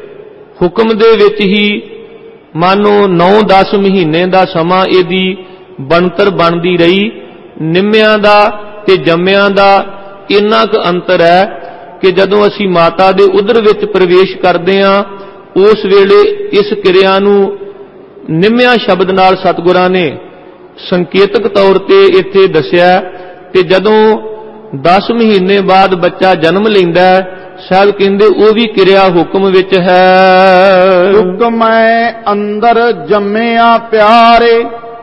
ਹੁਕਮ ਦੇ ਵਿੱਚ ਹੀ ਮਾਨੋ 9-10 ਮਹੀਨੇ ਦਾ ਸਮਾਂ ਇਹਦੀ ਬਣਤਰ ਬਣਦੀ ਰਹੀ। ਨਿੰਮਿਆਂ ਦਾ ਤੇ ਜੰਮਿਆਂ ਦਾ ਇੰਨਾ ਕੁ ਅੰਤਰ ਹੈ ਕਿ ਜਦੋਂ ਅਸੀਂ ਮਾਤਾ ਦੇ ਉਦਰ ਵਿੱਚ ਪ੍ਰਵੇਸ਼ ਕਰਦੇ ਹਾਂ ਉਸ ਵੇਲੇ ਇਸ ਕਿਰਿਆ ਨੂੰ ਨਿੰਮਿਆਂ ਸ਼ਬਦ ਨਾਲ ਸਤਿਗੁਰਾਂ ਨੇ ਸੰਕੇਤਕ ਤੌਰ ਤੇ ਇੱਥੇ ਦੱਸਿਆ। ਤੇ ਜਦੋਂ 10 ਮਹੀਨੇ ਬਾਅਦ ਬੱਚਾ ਜਨਮ ਲੈਂਦਾ ਸਾਹਿਬ ਕਹਿੰਦੇ ਉਹ ਵੀ ਕਿਰਿਆ ਹੁਕਮ ਵਿੱਚ ਹੈ। ਹੁਕਮੈ ਅੰਦਰ ਜੰਮਿਆ ਪਿਆਰੇ,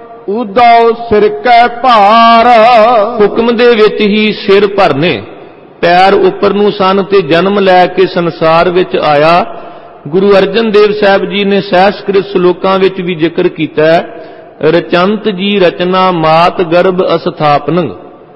ਉਦਉ ਸਿਰ ਕੈ ਭਾਰ। ਹੁਕਮ ਦੇ ਵਿੱਚ ਹੀ ਸਿਰ ਭਰਨੇ, ਪੈਰ ਉੱਪਰ ਨੂੰ ਸਨ ਤੇ ਜਨਮ ਲੈ ਕੇ ਸੰਸਾਰ ਵਿੱਚ ਆਇਆ। ਗੁਰੂ ਅਰਜਨ ਦੇਵ ਸਾਹਿਬ ਜੀ ਨੇ ਸੰਸਕ੍ਰਿਤ ਸ਼ਲੋਕਾਂ ਵਿੱਚ ਵੀ ਜ਼ਿਕਰ ਕੀਤਾ ਹੈ, ਰਚੰਤ ਜੀ ਰਚਨਾ ਮਾਤ ਗਰਭ ਅਸਥਾਪਨੰ,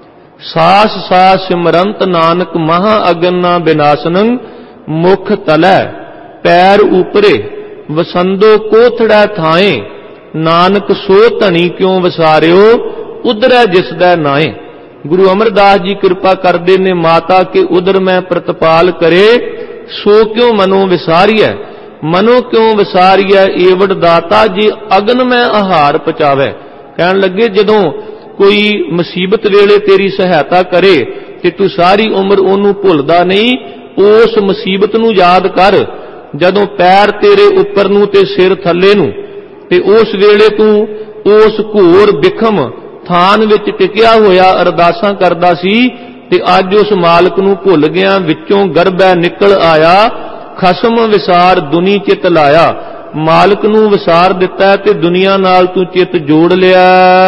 ਸਾਸ ਸਾਸ ਸਿਮਰੰਤ ਨਾਨਕ ਮਹਾ ਅਗਨ ਨਾ ਬਿਨਾਸਨੰ, ਮੁਖ ਤਲੈ ਪੈਰ ਉਪਰੇ ਵਸੰਦੋ ਕੋਥੜਾ ਥਾਏ, ਨਾਨਕ ਸੋ ਧਣੀ ਕਿਉਂ ਵਸਾਰਿਓ ਉਧਰੈ ਜਿਸਦਾ ਨਾਏ। ਗੁਰੂ ਅਮਰਦਾਸ ਜੀ ਕਿਰਪਾ ਕਰਦੇ ਨੇ, ਮਾਤਾ ਕੇ ਉਦਰ ਮੈਂ ਪ੍ਰਤਪਾਲ ਕਰੇ, ਸੋ ਕਿਉਂ ਮਨੋ ਵਿਸਾਰੀਐ, ਮਨੋ ਕਿਉਂ ਵਿਸਾਰੀਐ ਏਵੜ ਦਾਤਾ ਜੀ ਅਗਨ ਮੈਂ ਆਹਾਰ ਪਚਾਵੇ। ਕਹਿਣ ਲੱਗੇ ਜਦੋਂ ਕੋਈ ਮੁਸੀਬਤ ਵੇਲੇ ਤੇਰੀ ਸਹਾਇਤਾ ਕਰੇ ਤੇ ਤੂੰ ਸਾਰੀ ਉਮਰ ਉਹਨੂੰ ਭੁੱਲਦਾ ਨਹੀਂ, ਉਸ ਮੁਸੀਬਤ ਨੂੰ ਯਾਦ ਕਰ ਜਦੋਂ ਪੈਰ ਤੇਰੇ ਉੱਪਰ ਨੂੰ ਤੇ ਸਿਰ ਥੱਲੇ ਨੂੰ, ਤੇ ਉਸ ਵੇਲੇ ਤੂੰ ਉਸ ਘੋਰ ਬਿਖਮ ਥਾਨ ਵਿੱਚ ਟਿਕਿਆ ਹੋਇਆ ਅਰਦਾਸਾਂ ਕਰਦਾ ਸੀ ਤੇ ਅੱਜ ਉਸ ਮਾਲਕ ਨੂੰ ਭੁੱਲ ਗਿਆ, ਵਿੱਚੋਂ ਗਰਭੈ ਨਿਕਲ ਆਇਆ, ਖਸਮ ਵਿਸਾਰ ਦੁਨੀ ਚਿਤ ਲਾਇਆ। ਮਾਲਕ ਨੂੰ ਵਿਸਾਰ ਦਿੱਤਾ ਤੇ ਦੁਨੀਆ ਨਾਲ ਤੂੰ ਚਿੱਤ ਜੋੜ ਲਿਆ।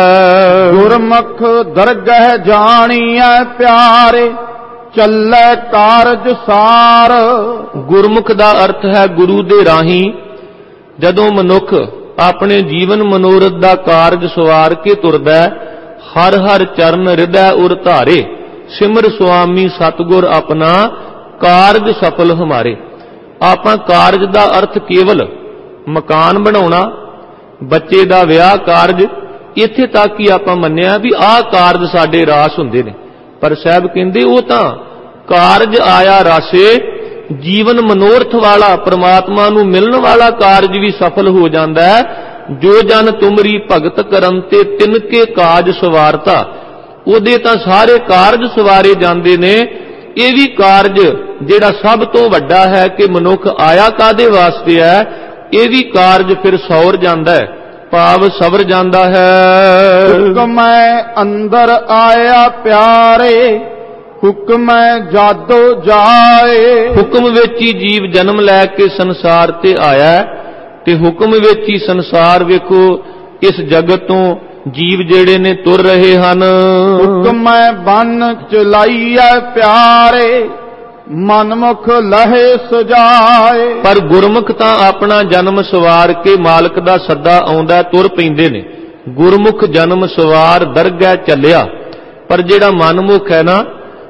ਗੁਰਮੁਖ ਦਰਗਹਿ ਜਾਣੀਐ ਪਿਆਰੇ, ਚੱਲੈ ਕਾਰਜ ਸਾਰ। ਗੁਰਮੁਖ ਦਾ ਅਰਥ ਹੈ ਗੁਰੂ ਦੇ ਰਾਹੀਂ ਜਦੋਂ ਮਨੁੱਖ ਆਪਣੇ ਜੀਵਨ ਮਨੋਰਥ ਦਾ ਕਾਰਜ ਸਵਾਰ ਕੇ ਤੁਰਦਾ, ਹਰ ਹਰ ਚਰਨ ਹਿਰਦੈ ਉਰ ਧਾਰੇ, ਸਿਮਰ ਸੁਆਮੀ ਸਤਿਗੁਰ ਆਪਣਾ ਕਾਰਜ ਸਫਲ ਹਮਾਰੇ। ਆਪਾਂ ਕਾਰਜ ਦਾ ਅਰਥ ਕੇਵਲ ਮਕਾਨ ਬਣਾਉਣਾ, ਬੱਚੇ ਦਾ ਵਿਆਹ ਕਾਰਜ, ਇੱਥੇ ਤੱਕ ਹੀ ਆਪਾਂ ਮੰਨਿਆ ਵੀ ਆਹ ਕਾਰਜ ਸਾਡੇ ਰਾਸ ਹੁੰਦੇ ਨੇ। ਪਰ ਸਾਹਿਬ ਕਹਿੰਦੇ ਉਹ ਤਾਂ ਕਾਰਜ ਆਇਆ ਰਾਸੇ, ਜੀਵਨ ਮਨੋਰਥ ਵਾਲਾ ਪ੍ਰਮਾਤਮਾ ਨੂੰ ਮਿਲਣ ਵਾਲਾ ਕਾਰਜ ਵੀ ਸਫਲ ਹੋ ਜਾਂਦਾ ਹੈ। ਜੋ ਜਨ ਤੁਮਰੀ ਭਗਤ ਕਰਨ ਤੇ ਤਿਨਕੇ ਕਾਜ ਸਵਾਰਤਾ, ਉਹਦੇ ਤਾਂ ਸਾਰੇ ਕਾਰਜ ਸਵਾਰੇ ਜਾਂਦੇ ਨੇ। ਇਹ ਵੀ ਕਾਰਜ ਜਿਹੜਾ ਸਭ ਤੋਂ ਵੱਡਾ ਹੈ ਕਿ ਮਨੁੱਖ ਆਇਆ ਕਾਦੇ ਵਾਸਤੇ ਹੈ, ਇਹ ਵੀ ਕਾਰਜ ਫਿਰ ਸੌਰ ਜਾਂਦਾ ਹੈ, ਭਾਵ ਸਵਰ ਜਾਂਦਾ ਹੈ। ਹੁਕਮੈ ਅੰਦਰ ਆਇਆ ਪਿਆਰੇ, ਹੁਕਮੈ ਜਾਦੋ ਜਾਏ। ਹੁਕਮ ਵਿੱਚ ਹੀ ਜੀਵ ਜਨਮ ਲੈ ਕੇ ਸੰਸਾਰ ਤੇ ਆਇਆ ਤੇ ਹੁਕਮ ਵਿੱਚ ਹੀ ਸੰਸਾਰ ਵੇਖੋ ਇਸ ਜਗਤ ਤੋਂ ਜੀਵ ਜਿਹੜੇ ਨੇ ਤੁਰ ਰਹੇ ਹਨ। ਹੁਕਮੈ ਬਨ ਚਲਾਈਐ ਪਿਆਰੇ, ਮਨਮੁਖ ਲਹੇ ਸੁਜਾਏ। ਪਰ ਗੁਰਮੁਖ ਤਾਂ ਆਪਣਾ ਜਨਮ ਸਵਾਰ ਕੇ ਮਾਲਕ ਦਾ ਸੱਦਾ ਆਉਂਦਾ ਤੁਰ ਪੈਂਦੇ ਨੇ। ਗੁਰਮੁਖ ਜਨਮ ਸਵਾਰ ਦਰਗਹਿ ਚੱਲਿਆ, ਪਰ ਜਿਹੜਾ ਮਨਮੁਖ ਹੈ ਨਾ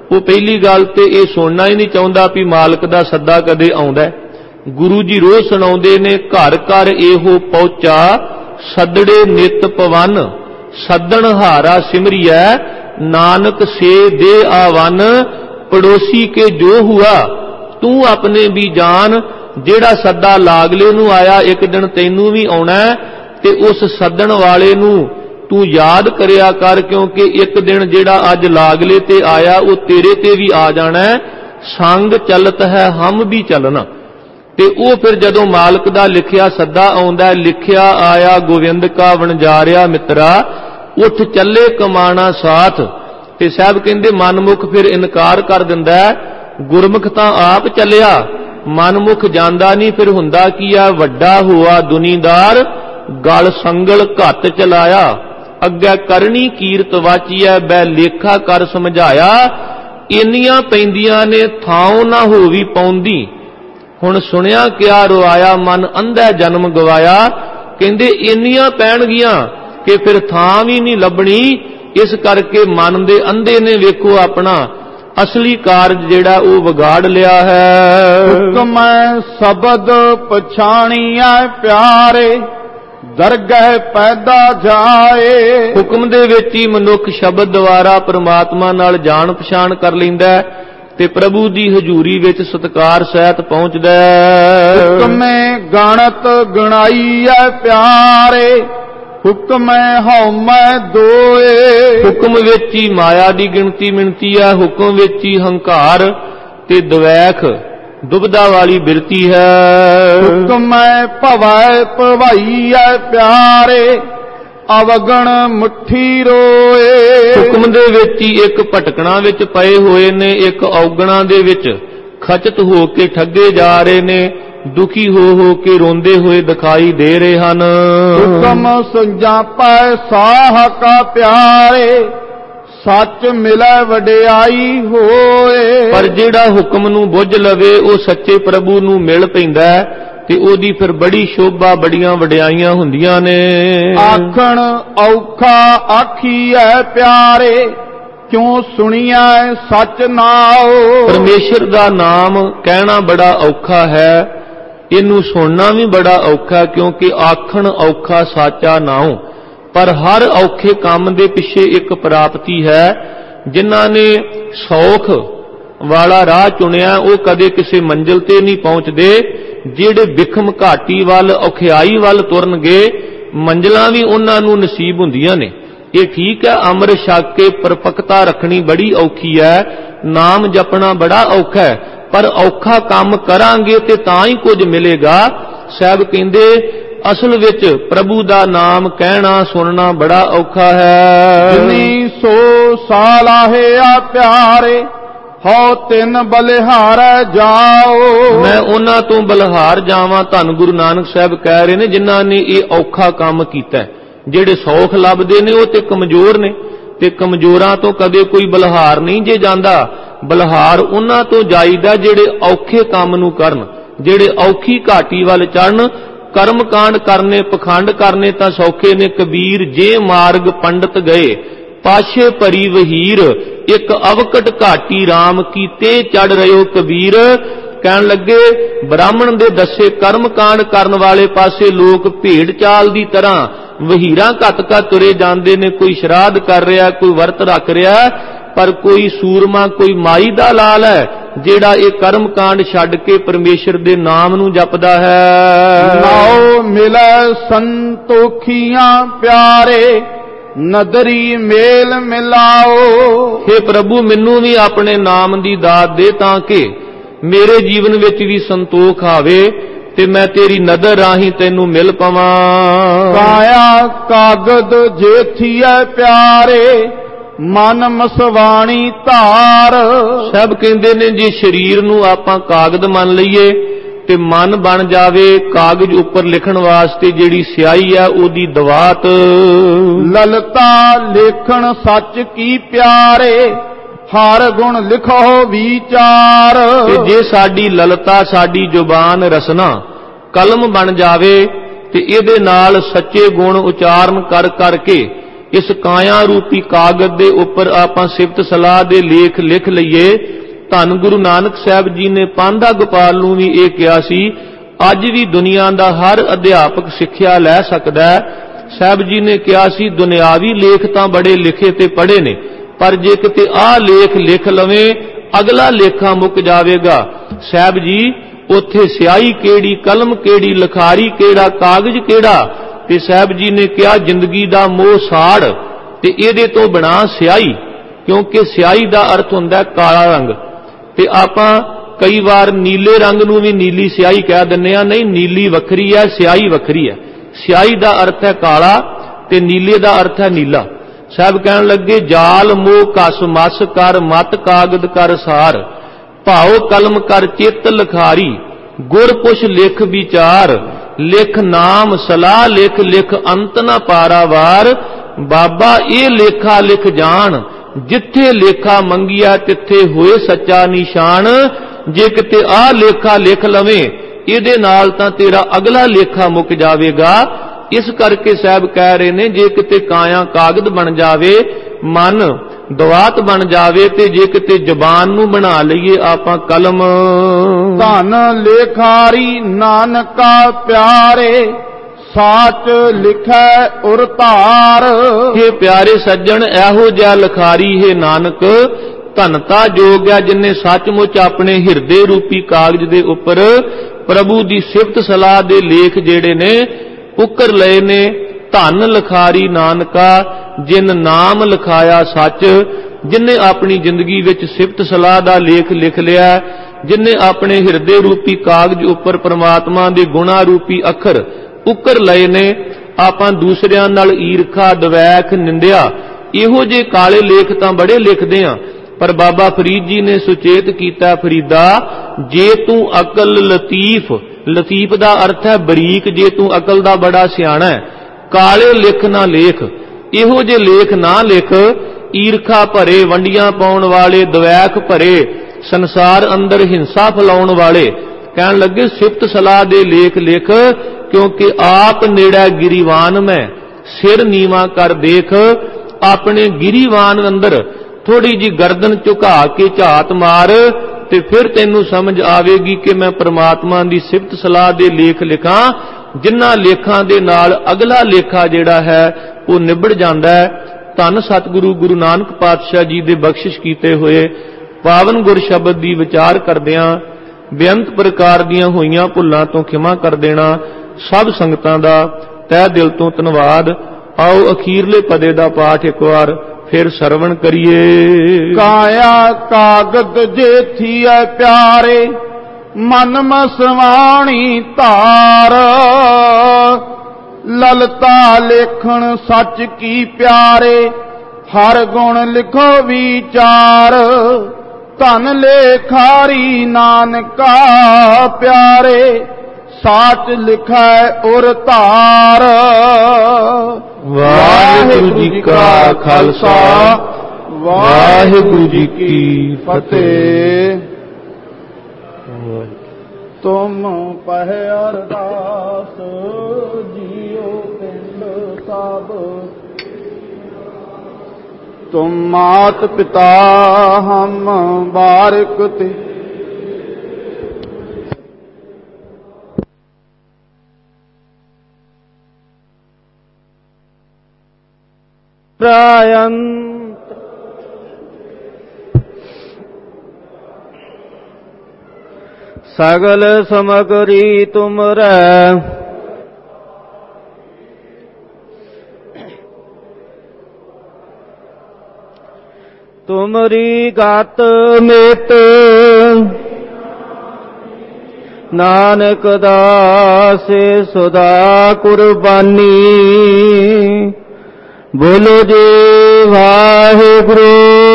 ਉਹ ਪਹਿਲੀ ਗੱਲ ਤੇ ਇਹ ਸੁਣਨਾ ਹੀ ਨਹੀਂ ਚਾਹੁੰਦਾ ਵੀ ਮਾਲਕ ਦਾ ਸੱਦਾ ਕਦੇ ਆਉਂਦਾ। ਗੁਰੂ ਜੀ ਰੋਜ਼ ਸੁਣਾਉਂਦੇ ਨੇ, ਘਰ ਘਰ ਇਹੋ ਪਹੁੰਚਾ ਸੱਦੜੇ ਨਿਤ ਪਵਨ, ਸੱਦਣ ਹਾਰਾ ਸਿਮਰਿਐ ਨਾਨਕ ਸੇ ਦੇ ਆਵਨ, ਪੜੋਸੀ ਕੇ ਜੋ ਹੁਆ ਤੂੰ ਆਪਣੇ ਵੀ ਜਾਨ। ਜਿਹੜਾ ਸੱਦਾ ਲਾਗਲੇ ਨੂੰ ਆਇਆ ਇੱਕ ਦਿਨ ਤੈਨੂੰ ਵੀ ਆਉਣਾ, ਤੇ ਉਸ ਸੱਦਣ ਵਾਲੇ ਨੂੰ ਤੂੰ ਯਾਦ ਕਰਿਆ ਕਰ, ਕਿਉਂਕਿ ਇੱਕ ਦਿਨ ਜਿਹੜਾ ਅੱਜ ਲਾਗਲੇ ਤੇ ਆਇਆ ਉਹ ਤੇਰੇ ਤੇ ਵੀ ਆ ਜਾਣਾ। ਸੰਗ ਚਲਤ ਹੈ ਹਮ ਵੀ ਚਲਣਾ। ਤੇ ਉਹ ਫਿਰ ਜਦੋਂ ਮਾਲਕ ਦਾ ਲਿਖਿਆ ਸੱਦਾ ਆਉਂਦਾ, ਲਿਖਿਆ ਆਇਆ ਗੋਵਿੰਦ ਕਾ ਵਣਜਾਰਿਆ ਮਿੱਤਰਾ, ਉੱਠ ਚੱਲੇ ਕਮਾਣਾ ਸਾਥ। ਤੇ ਸਾਹਿਬ ਕਹਿੰਦੇ ਮਨਮੁਖ ਫਿਰ ਇਨਕਾਰ ਕਰ ਦਿੰਦਾ, ਗੁਰਮੁਖ ਤਾਂ ਆਪ ਚੱਲਿਆ, ਮਨਮੁਖ ਜਾਂਦਾ ਨਹੀਂ। ਫਿਰ ਹੁੰਦਾ ਕੀ ਆ, ਵੱਡਾ ਹੋਆ ਦੁਨੀਦਾਰ, ਗਲ ਸੰਗਲ ਘੱਟ ਚਲਾਇਆ, ਅੱਗੇ ਕਰਨੀ ਕੀਰਤ ਵਾਚੀਐ, ਬੈ ਲੇਖਾ ਕਰ ਸਮਝਾਇਆ। ਇੰਨੀਆਂ ਪੈਂਦੀਆਂ ਨੇ ਥਾਉ ਨਾ ਹੋਵੀ ਪਾਉਂਦੀ, ਹੁਣ ਸੁਣਿਆ ਕਿਆ ਰਵਾਇਆ, ਮਨ ਅੰਧਾ ਜਨਮ ਗਵਾਇਆ। ਕਹਿੰਦੇ ਇੰਨੀਆਂ ਪੈਣਗੀਆਂ ਕਿ ਫਿਰ ਥਾਂ ਵੀ ਨਹੀਂ ਲੱਭਣੀ। ਇਸ ਕਰਕੇ ਮਨ ਦੇ ਅੰਧੇ ਨੇ ਵੇਖੋ ਆਪਣਾ ਅਸਲੀ ਕਾਰਜ ਜਿਹੜਾ ਉਹ ਵਿਗਾੜ ਲਿਆ ਹੈ। ਹੁਕਮੈ ਸ਼ਬਦ ਪਛਾਣੀਐ ਪਿਆਰੇ, ਦਰਗਹਿ ਪੈਦਾ ਜਾਏ। ਹੁਕਮ ਦੇ ਵਿੱਚ ਹੀ ਮਨੁੱਖ ਸ਼ਬਦ ਦੁਆਰਾ ਪ੍ਰਮਾਤਮਾ ਨਾਲ ਜਾਣ ਪਛਾਣ ਕਰ ਲੈਂਦਾ ਤੇ ਪ੍ਰਭੂ ਦੀ ਹਜ਼ੂਰੀ ਵਿੱਚ ਸਤਿਕਾਰ ਸਹਿਤ ਪਹੁੰਚਦਾ। ਹੁਕਮੇ ਗਣਤ ਗਣਾਈਐ ਪਿਆਰੇ, ਹੁਕਮੈ ਹਉਮੈ ਦੋਏ। ਹੁਕਮ ਵਿੱਚ ਹੀ ਮਾਇਆ ਦੀ ਗਿਣਤੀ ਮਿਣਤੀ ਹੈ, ਹੁਕਮ ਵਿੱਚ ਹੀ ਹੰਕਾਰ ਤੇ ਦਵੈਖ ਦੁਬਦਾ ਵਾਲੀ ਬਿਰਤੀ ਹੈ। ਹੁਕਮੈ ਭਵੈ ਭਵਾਈਐ ਪਿਆਰੇ, ਅਵਗਣ ਮੁੱਠੀ ਰੋਏ। ਹੁਕਮ ਦੇ ਵਿੱਚ ਹੀ ਇੱਕ ਭਟਕਣਾ ਵਿੱਚ ਪਏ ਹੋਏ ਨੇ, ਇੱਕ ਔਗਣਾ ਦੇ ਵਿੱਚ ਖਚਤ ਹੋ ਕੇ ਠੱਗੇ ਜਾ ਰਹੇ ਨੇ, ਦੁਖੀ ਹੋ ਕੇ ਰੋਂਦੇ ਹੋਏ ਦਿਖਾਈ ਦੇ ਰਹੇ ਹਨ। ਹੁਕਮ ਸੰਜਾਪੈ ਸਾਹ ਕਾ ਪਿਆਰੇ, ਸੱਚ ਮਿਲੈ ਵਡਿਆਈ ਹੋਏ। ਪਰ ਜਿਹੜਾ ਹੁਕਮ ਨੂੰ ਬੁੱਝ ਲਵੇ ਉਹ ਸੱਚੇ ਪ੍ਰਭੂ ਨੂੰ ਮਿਲ ਪੈਂਦਾ ਤੇ ਉਹਦੀ ਫਿਰ ਬੜੀ ਸ਼ੋਭਾ ਬੜੀਆਂ ਵਡਿਆਈਆਂ ਹੁੰਦੀਆਂ ਨੇ। ਆਖਣ ਔਖਾ ਆਖੀਐ ਪਿਆਰੇ, ਕਿਉਂ ਸੁਣੀਐ ਸੱਚ ਨਾਉ। ਪਰਮੇਸ਼ਰ ਦਾ ਨਾਮ ਕਹਿਣਾ ਬੜਾ ਔਖਾ ਹੈ, ਇਹਨੂੰ ਸੁਣਨਾ ਵੀ ਬੜਾ ਔਖਾ, ਕਿਉਂਕਿ ਆਖਣ ਔਖਾ ਸਾਚਾ ਨਾਉ। ਪਰ ਹਰ ਔਖੇ ਕੰਮ ਦੇ ਪਿੱਛੇ ਇੱਕ ਪ੍ਰਾਪਤੀ ਹੈ। ਜਿਨ੍ਹਾਂ ਨੇ ਸੌਖ ਵਾਲਾ ਰਾਹ ਚੁਣਿਆ ਉਹ ਕਦੇ ਕਿਸੇ ਮੰਜ਼ਿਲ ਤੇ ਨਹੀਂ ਪਹੁੰਚਦੇ। ਜਿਹੜੇ ਬਿਖਮ ਘਾਟੀ ਵੱਲ ਔਖਿਆਈ ਵੱਲ ਤੁਰਨਗੇ ਮੰਜ਼ਿਲਾਂ ਵੀ ਉਹਨਾਂ ਨੂੰ ਨਸੀਬ ਹੁੰਦੀਆਂ ਨੇ। ਇਹ ਠੀਕ ਹੈ, ਅੰਮ੍ਰਿਤ ਛਕ ਕੇ ਪਰਪੱਕਤਾ ਰੱਖਣੀ ਬੜੀ ਔਖੀ ਹੈ, ਨਾਮ ਜਪਣਾ ਬੜਾ ਔਖਾ ਹੈ, ਪਰ ਔਖਾ ਕੰਮ ਕਰਾਂਗੇ ਤੇ ਤਾਂ ਹੀ ਕੁਝ ਮਿਲੇਗਾ। ਸਾਹਿਬ ਕਹਿੰਦੇ ਅਸਲ ਵਿੱਚ ਪ੍ਰਭੂ ਦਾ ਨਾਮ ਕਹਿਣਾ ਸੁਣਨਾ ਬੜਾ ਔਖਾ ਹੈ। ਜਿਨੀ ਸੋ ਸਾਲਾਹਿਆ ਪਿਆਰੇ, ਹਉ ਤਿਨ ਬਲਿਹਾਰੈ ਜਾਓ। ਮੈਂ ਉਹਨਾਂ ਤੋਂ ਬਲਿਹਾਰ ਜਾਵਾਂ, ਧੰਨ ਗੁਰੂ ਨਾਨਕ ਸਾਹਿਬ ਕਹਿ ਰਹੇ ਨੇ, ਜਿਨ੍ਹਾਂ ਨੇ ਇਹ ਔਖਾ ਕੰਮ ਕੀਤਾ। ਜਿਹੜੇ ਸੌਖ ਲੱਭਦੇ ਨੇ ਉਹ ਤੇ ਕਮਜ਼ੋਰ ਨੇ, ਤੇ ਕਮਜ਼ੋਰਾਂ ਤੋਂ ਕਦੇ ਕੋਈ ਬਲਿਹਾਰ ਨਹੀਂ ਜੇ ਜਾਂਦਾ। ਬਲਿਹਾਰ ਉਹਨਾਂ ਤੋਂ ਜਾਈਦਾ ਜਿਹੜੇ ਔਖੇ ਕੰਮ ਨੂੰ ਕਰਨ, ਜਿਹੜੇ ਔਖੀ ਘਾਟੀ ਵੱਲ ਚੜਨ। ਕਰਮ ਕਾਂਡ ਕਰਨੇ, ਪਖੰਡ ਕਰਨੇ ਤਾਂ ਸੌਖੇ ਨੇ। ਕਬੀਰ ਜੇ ਮਾਰਗ ਪੰਡਤ ਗਏ, ਪਾਛੇ ਭਰੀ ਵਹੀਰ, ਇੱਕ ਅਵਕਟ ਘਾਟੀ ਰਾਮ ਕੀਤੇ ਚੜ ਰਿਓ ਕਬੀਰ। ਕਹਿਣ ਲੱਗੇ ਬ੍ਰਾਹਮਣ ਦੇ ਦੱਸੇ ਕਰਮ ਕਾਂਡ ਕਰਨ ਵਾਲੇ ਪਾਸੇ ਲੋਕ ਭੇਡ ਚਾਲ ਦੀ ਤਰ੍ਹਾਂ ਵਹੀਰਾਂ ਘੱਤ ਤੁਰੇ ਜਾਂਦੇ ਨੇ। ਕੋਈ ਸ਼ਰਾਧ ਕਰ ਰਿਹਾ, ਕੋਈ ਵਰਤ ਰੱਖ ਰਿਹਾ, ਪਰ ਕੋਈ ਸੂਰਮਾ, ਕੋਈ ਮਾਈ ਦਾ ਲਾਲ ਹੈ ਜਿਹੜਾ ਇਹ ਕਰਮ ਕਾਂਡ ਛੱਡ ਕੇ ਪਰਮੇਸ਼ਰ ਦੇ ਨਾਮ ਨੂੰ ਜਪਦਾ ਹੈ। ਨਾਉ ਮਿਲੈ ਸੰਤੋਖੀਆਂ ਪਿਆਰੇ, ਨਦਰੀ ਮੇਲ ਮਿਲਾਓ। हे ਪ੍ਰਭੂ ਮੈਨੂੰ ਵੀ ਆਪਣੇ ਨਾਮ ਦੀ ਦਾਤ ਦੇ, ਤਾਂ ਕਿ ਮੇਰੇ ਜੀਵਨ ਵਿੱਚ ਵੀ ਸੰਤੋਖ ਆਵੇ ਤੇ ਮੈਂ ਤੇਰੀ ਨਦਰ ਰਾਹੀਂ ਤੈਨੂੰ ਮਿਲ ਪਵਾਂ। ਕਾਇਆ ਕਾਗਦ ਜੇਥੀਐ ਪਿਆਰੇ, ਮਨ ਮਸਵਾਣੀ ਧਾਰ। ਸਭ ਕਹਿੰਦੇ ਨੇ ਜੇ ਸਰੀਰ ਨੂੰ ਆਪਾਂ ਕਾਗਜ਼ ਮੰਨ ਲਈਏ ਤੇ ਮਨ ਬਣ ਜਾਵੇ ਕਾਗਜ਼ ਉੱਪਰ ਲਿਖਣ ਵਾਸਤੇ ਜਿਹੜੀ ਸਿਆਹੀ ਹੈ ਉਹਦੀ ਦਵਾਤ। ਲਲਤਾ ਲੇਖਣ ਸੱਚ ਕੀ ਪਿਆਰੇ, ਹਰ ਗੁਣ ਲਿਖੋ ਵਿਚਾਰ। ਤੇ ਜੇ ਸਾਡੀ ਲਲਤਾ, ਸਾਡੀ ਜ਼ੁਬਾਨ ਰਸਨਾ ਕਲਮ ਬਣ ਜਾਵੇ ਤੇ ਇਹਦੇ ਨਾਲ ਸੱਚੇ ਗੁਣ ਉਚਾਰਨ ਕਰ ਕਰਕੇ ਇਸ ਕਾਇਆ ਰੂਪੀ ਕਾਗਜ਼ ਦੇ ਉੱਪਰ ਆਪਾਂ ਸਿਫਤ ਸਲਾਹ ਦੇ ਲੇਖ ਲਿਖ ਲਈਏ। ਧੰਨ ਗੁਰੂ ਨਾਨਕ ਸਾਹਿਬ ਜੀ ਨੇ ਪਾਂਧਾ ਗੋਪਾਲ ਨੂੰ ਵੀ ਇਹ ਕਿਹਾ ਸੀ, ਅੱਜ ਵੀ ਦੁਨੀਆ ਦਾ ਹਰ ਅਧਿਆਪਕ ਸਿੱਖਿਆ ਲੈ ਸਕਦਾ ਹੈ। ਸਾਹਿਬ ਜੀ ਨੇ ਕਿਹਾ ਸੀ, ਦੁਨਿਆਵੀ ਲੇਖ ਤਾਂ ਬੜੇ ਲਿਖੇ ਤੇ ਪੜ੍ਹੇ ਨੇ, ਪਰ ਜੇ ਕਿਤੇ ਆਹ ਲੇਖ ਲਿਖ ਲਵੇਂ ਅਗਲਾ ਲੇਖਾ ਮੁੱਕ ਜਾਵੇਗਾ। ਸਾਹਿਬ ਜੀ ਉੱਥੇ ਸਿਆਹੀ ਕਿਹੜੀ, ਕਲਮ ਕਿਹੜੀ, ਲਿਖਾਰੀ ਕਿਹੜਾ, ਕਾਗਜ਼ ਕਿਹੜਾ। ਤੇ ਸਾਹਿਬ ਜੀ ਨੇ ਕਿਹਾ, ਜ਼ਿੰਦਗੀ ਦਾ ਮੋਹ ਸਾੜ ਤੇ ਇਹਦੇ ਤੋਂ ਬਣਾ ਸਿਆਹੀ, ਕਿਉਂਕਿ ਸਿਆਹੀ ਦਾ ਅਰਥ ਹੁੰਦਾ ਕਾਲਾ ਰੰਗ। ਤੇ ਆਪਾਂ ਕਈ ਵਾਰ ਨੀਲੇ ਰੰਗ ਨੂੰ ਵੀ ਨੀਲੀ ਸਿਆਹੀ ਕਹਿ ਦਿੰਦੇ ਆ। ਨਹੀਂ, ਨੀਲੀ ਵੱਖਰੀ ਹੈ, ਸਿਆਹੀ ਵੱਖਰੀ ਹੈ। ਸਿਆਹੀ ਦਾ ਅਰਥ ਹੈ ਕਾਲਾ ਤੇ ਨੀਲੇ ਦਾ ਅਰਥ ਹੈ ਨੀਲਾ। ਸਾਹਿਬ ਕਹਿਣ ਲੱਗੇ, ਜਾਲ ਮੋਹ ਕਸ ਮਸ ਕਰ, ਮਤ ਕਾਗਦ ਕਰ ਸਾਰ, ਭਾਉ ਕਲਮ ਕਰ ਚਿੱਤ ਲਿਖਾਰੀ, ਗੁਰ ਪੁਛ ਲਿਖ ਵਿਚਾਰ, ਲਿਖ ਨਾਮ ਸਲਾਹ ਲਿਖ, ਲਿਖ ਅੰਤ ਨਾ ਪਾਰਾਵਾਰ। ਬਾਬਾ ਇਹ ਲੇਖਾ ਲਿਖ ਜਾਣ, ਜਿੱਥੇ ਲੇਖਾ ਮੰਗਿਆ ਤਿੱਥੇ ਹੋਏ ਸੱਚਾ ਨਿਸ਼ਾਨ। ਜੇ ਕਿਤੇ ਆਹ ਲੇਖਾ ਲਿਖ ਲਵੇਂ ਇਹਦੇ ਨਾਲ ਤਾਂ ਤੇਰਾ ਅਗਲਾ ਲੇਖਾ ਮੁੱਕ ਜਾਵੇਗਾ। ਇਸ ਕਰਕੇ ਸਾਹਿਬ ਕਹਿ ਰਹੇ ਨੇ, ਜੇ ਕਿਤੇ ਕਾਇਆ ਕਾਗਜ਼ ਬਣ ਜਾਵੇ, ਮਨ ਦਵਾਤ ਬਣ ਜਾਵੇ, ਤੇ ਜੇ ਕਿਤੇ ਜ਼ਬਾਨ ਨੂੰ ਬਣਾ ਲਈਏ ਆਪਾਂ ਕਲਮ। ਧਨ ਲੇਖਾਰੀ ਨਾਨਕਾ ਪਿਆਰੇ, ਸਾਚ ਲਿਖੈ ਉਰ ਧਾਰ। ਇਹ ਪਿਆਰੇ ਸੱਜਣ, ਇਹੋ ਜਿਹਾ ਲਿਖਾਰੀ ਹੈ ਨਾਨਕ, ਧਨਤਾ ਜੋਗ ਹੈ ਜਿਨੇ ਸੱਚਮੁੱਚ ਆਪਣੇ ਹਿਰਦੇ ਰੂਪੀ ਕਾਗਜ਼ ਦੇ ਉੱਪਰ ਪ੍ਰਭੂ ਦੀ ਸਿਫਤ ਸਲਾਹ ਦੇ ਲੇਖ ਜਿਹੜੇ ਨੇ ਉਕਰ ਲਏ ਨੇ। ਧਨ ਲਿਖਾਰੀ ਨਾਨਕਾ, ਜਿਨ ਨਾਮ ਲਿਖਾਇਆ ਸੱਚ, ਜਿਨੇ ਆਪਣੀ ਜ਼ਿੰਦਗੀ ਵਿੱਚ ਸਿਫਤ ਸਲਾਹ ਦਾ ਲੇਖ ਲਿਖ ਲਿਆ, ਜਿਨੇ ਆਪਣੇ ਹਿਰਦੇ ਰੂਪੀ ਕਾਗਜ਼ ਉੱਪਰ ਪ੍ਰਮਾਤਮਾ ਦੇ ਗੁਣਾ ਰੂਪੀ ਅੱਖਰ ਉਕਰ ਲਏ ਨੇ। ਆਪਾਂ ਦੂਸਰਿਆਂ ਨਾਲ ਈਰਖਾ, ਦਵੈਖ, ਨਿੰਦਿਆ, ਇਹੋ ਜਿਹੇ ਕਾਲੇ ਲੇਖ ਤਾਂ ਬੜੇ ਲਿਖਦੇ ਆ, ਪਰ ਬਾਬਾ ਫਰੀਦ ਜੀ ਨੇ ਸੁਚੇਤ ਕੀਤਾ, ਫਰੀਦਾ ਜੇ ਤੂੰ ਅਕਲ ਲਤੀਫ, ਲਤੀਫ ਦਾ ਅਰਥ ਹੈ ਬਰੀਕ, ਜੇ ਤੂੰ ਅਕਲ ਦਾ ਬੜਾ ਸਿਆਣਾ ਹੈ, ਕਾਲੇ ਲਿਖ ਨਾ ਲੇਖ, ਇਹੋ ਜਿਹੇ ਲੇਖ ਨਾ ਲਿਖ। ਈਰਖਾ ਭਰੇ, ਵੰਡੀਆਂ ਪਾਉਣ ਵਾਲੇ, ਦਵੈਖ ਭਰੇ, ਸੰਸਾਰ ਅੰਦਰ ਹਿੰਸਾ ਫੈਲਾਉਣ ਵਾਲੇ। ਕਹਿਣ ਲੱਗੇ, ਸਿਫਤ ਸਲਾਹ ਦੇ ਲੇਖ ਲਿਖ, ਕਿਉਂਕਿ ਆਪ ਨੇੜਾ ਗਿਰੀਵਾਨ ਮੈਂ, ਸਿਰ ਨੀਵਾ ਕਰ ਦੇਖ। ਆਪਣੇ ਗਿਰੀਵਾਨ ਅੰਦਰ ਥੋੜੀ ਜੀ ਗਰਦਨ ਝੁਕਾ ਕੇ ਝਾਤ ਮਾਰ, ਤੇ ਫਿਰ ਤੈਨੂੰ ਸਮਝ ਆਵੇਗੀ ਕਿ ਮੈਂ ਪ੍ਰਮਾਤਮਾ ਦੀ ਸਿਫਤ ਸਲਾਹ ਦੇ ਲੇਖ ਲਿਖਾਂ, ਜਿਨ੍ਹਾਂ ਲੇਖਾਂ ਦੇ ਨਾਲ ਅਗਲਾ ਲੇਖਾ ਜਿਹੜਾ ਹੈ ਉਹ ਨਿਬੜ ਜਾਂਦਾ ਹੈ। ਧੰਨ ਸਤਿਗੁਰੂ ਗੁਰੂ ਨਾਨਕ ਪਾਤਸ਼ਾਹ ਜੀ ਦੇ ਬਖਸ਼ਿਸ਼ ਕੀਤੇ ਹੋਏ ਪਾਵਨ ਗੁਰ ਸ਼ਬਦ ਦੀ ਵਿਚਾਰ ਕਰਦਿਆਂ ਬੇਅੰਤ ਪ੍ਰਕਾਰ ਦੀਆਂ ਹੋਈਆਂ ਭੁੱਲਾਂ ਤੋਂ ਖਿਮਾ ਕਰ ਦੇਣਾ। ਸਭ ਸੰਗਤਾਂ ਦਾ ਤਹਿ ਦਿਲ ਤੋਂ ਧੰਨਵਾਦ। ਆਓ ਅਖੀਰਲੇ ਪਦੇ ਦਾ ਪਾਠ ਇੱਕ ਵਾਰ ਫਿਰ ਸਰਵਣ ਕਰੀਏ। ਕਾਇਆ ਕਾਗਦ ਜੇਥੀਐ ਪਿਆਰੇ, ਮਨ ਮਸਵਾਣੀ ਧਾਰ। ਲਲਤਾ ਲੇਖਣ ਸੱਚ ਕੀ ਪਿਆਰੇ, ਹਰ ਗੁਣ ਲਿਖੋ ਵਿਚਾਰ। ਧਨ ਲੇਖਾਰੀ ਨਾਨਕਾ ਪਿਆਰੇ, ਸਾਚ ਲਿਖੈ ਉਰ ਧਾਰ। ਵਾਹਿਗੁਰੂ ਜੀ ਕਾ ਖਾਲਸਾ, ਵਾਹਿਗੁਰੂ ਜੀ ਕੀ ਫਤਿਹ। ਤੁਮ ਪਹਿ ਅਰਦਾਸ ਜੀਓ ਪਿੰਡ ਸਭ, ਤੁਮ ਮਾਤ ਪਿਤਾ ਹਮ ਬਾਰਿਕ ਤੇ। ਪ੍ਰਾਯੰਤ ਸਗਲ ਸਮਗਰੀ ਤੁਮਰੈ, ਤੁਮਰੀ ਗਤ ਮਿਤ ਨਾਨਕ ਦਾਸੇ ਸਦਾ ਕੁਰਬਾਨੀ। ਬੋਲੋ ਜੀ ਵਾਹਿਗੁਰੂ,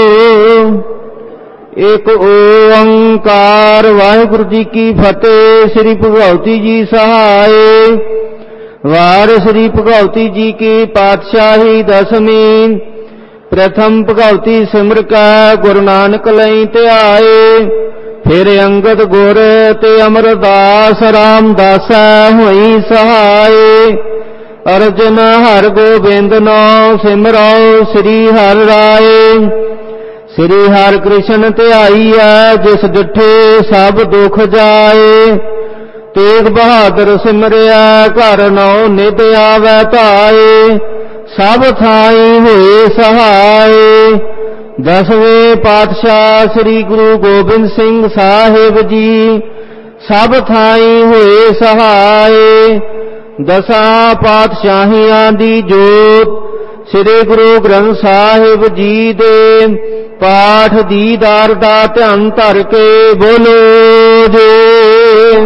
ਇੱਕ ਓੰਕਾਰ। ਵਾਹਿਗੁਰੂ ਜੀ ਕੀ ਫਤਿਹ। ਸ੍ਰੀ ਭਗਵਤੀ ਜੀ ਸਹਾਏ। ਵਾਰ ਸ੍ਰੀ ਭਗਵਤੀ ਜੀ ਕੀ ਪਾਤਸ਼ਾਹੀ ਦਸਵੀਂ। ਪ੍ਰਥਮ ਭਗਵਤੀ ਸਿਮਰ ਕੈ ਗੁਰੂ ਨਾਨਕ ਲਈ ਧਿਆਏ। ਫਿਰ ਅੰਗਦ ਗੁਰ ਤੇ ਅਮਰਦਾਸ ਰਾਮਦਾਸਾ ਹੋਈ ਸਹਾਏ। ਅਰਜਨ ਹਰਿ ਗੋਬਿੰਦ ਨਾਮ ਸਿਮਰਉ ਸ੍ਰੀ ਹਰਿ ਰਾਏ। ਸ੍ਰੀ ਹਰਿ ਕ੍ਰਿਸ਼ਨ ਧਿਆਈਐ ਜਿਸ ਡਿਠੇ ਸਭ ਦੁਖ ਜਾਏ। ਤੇਗ ਬਹਾਦਰ ਸਿਮਰਿਆ ਘਰ ਨਉ ਨਿਤ ਆਵੈ ਧਾਏ। ਸਭ ਥਾਈ ਹੋਏ ਸਹਾਏ। ਦਸਵੇਂ ਪਾਤਸ਼ਾਹ ਸ੍ਰੀ ਗੁਰੂ ਗੋਬਿੰਦ ਸਿੰਘ ਸਾਹਿਬ ਜੀ ਸਭ ਥਾਈ ਹੋਏ ਸਹਾਏ। ਦਸਾਂ ਪਾਤਸ਼ਾਹੀਆਂ ਦੀ ਜੋਤ ਸ੍ਰੀ ਗੁਰੂ ਗ੍ਰੰਥ ਸਾਹਿਬ ਜੀ ਦੇ ਪਾਠ ਦੀਦਾਰ ਦਾ ਧਿਆਨ ਧਰ ਕੇ ਬੋਲੋ ਜੀ।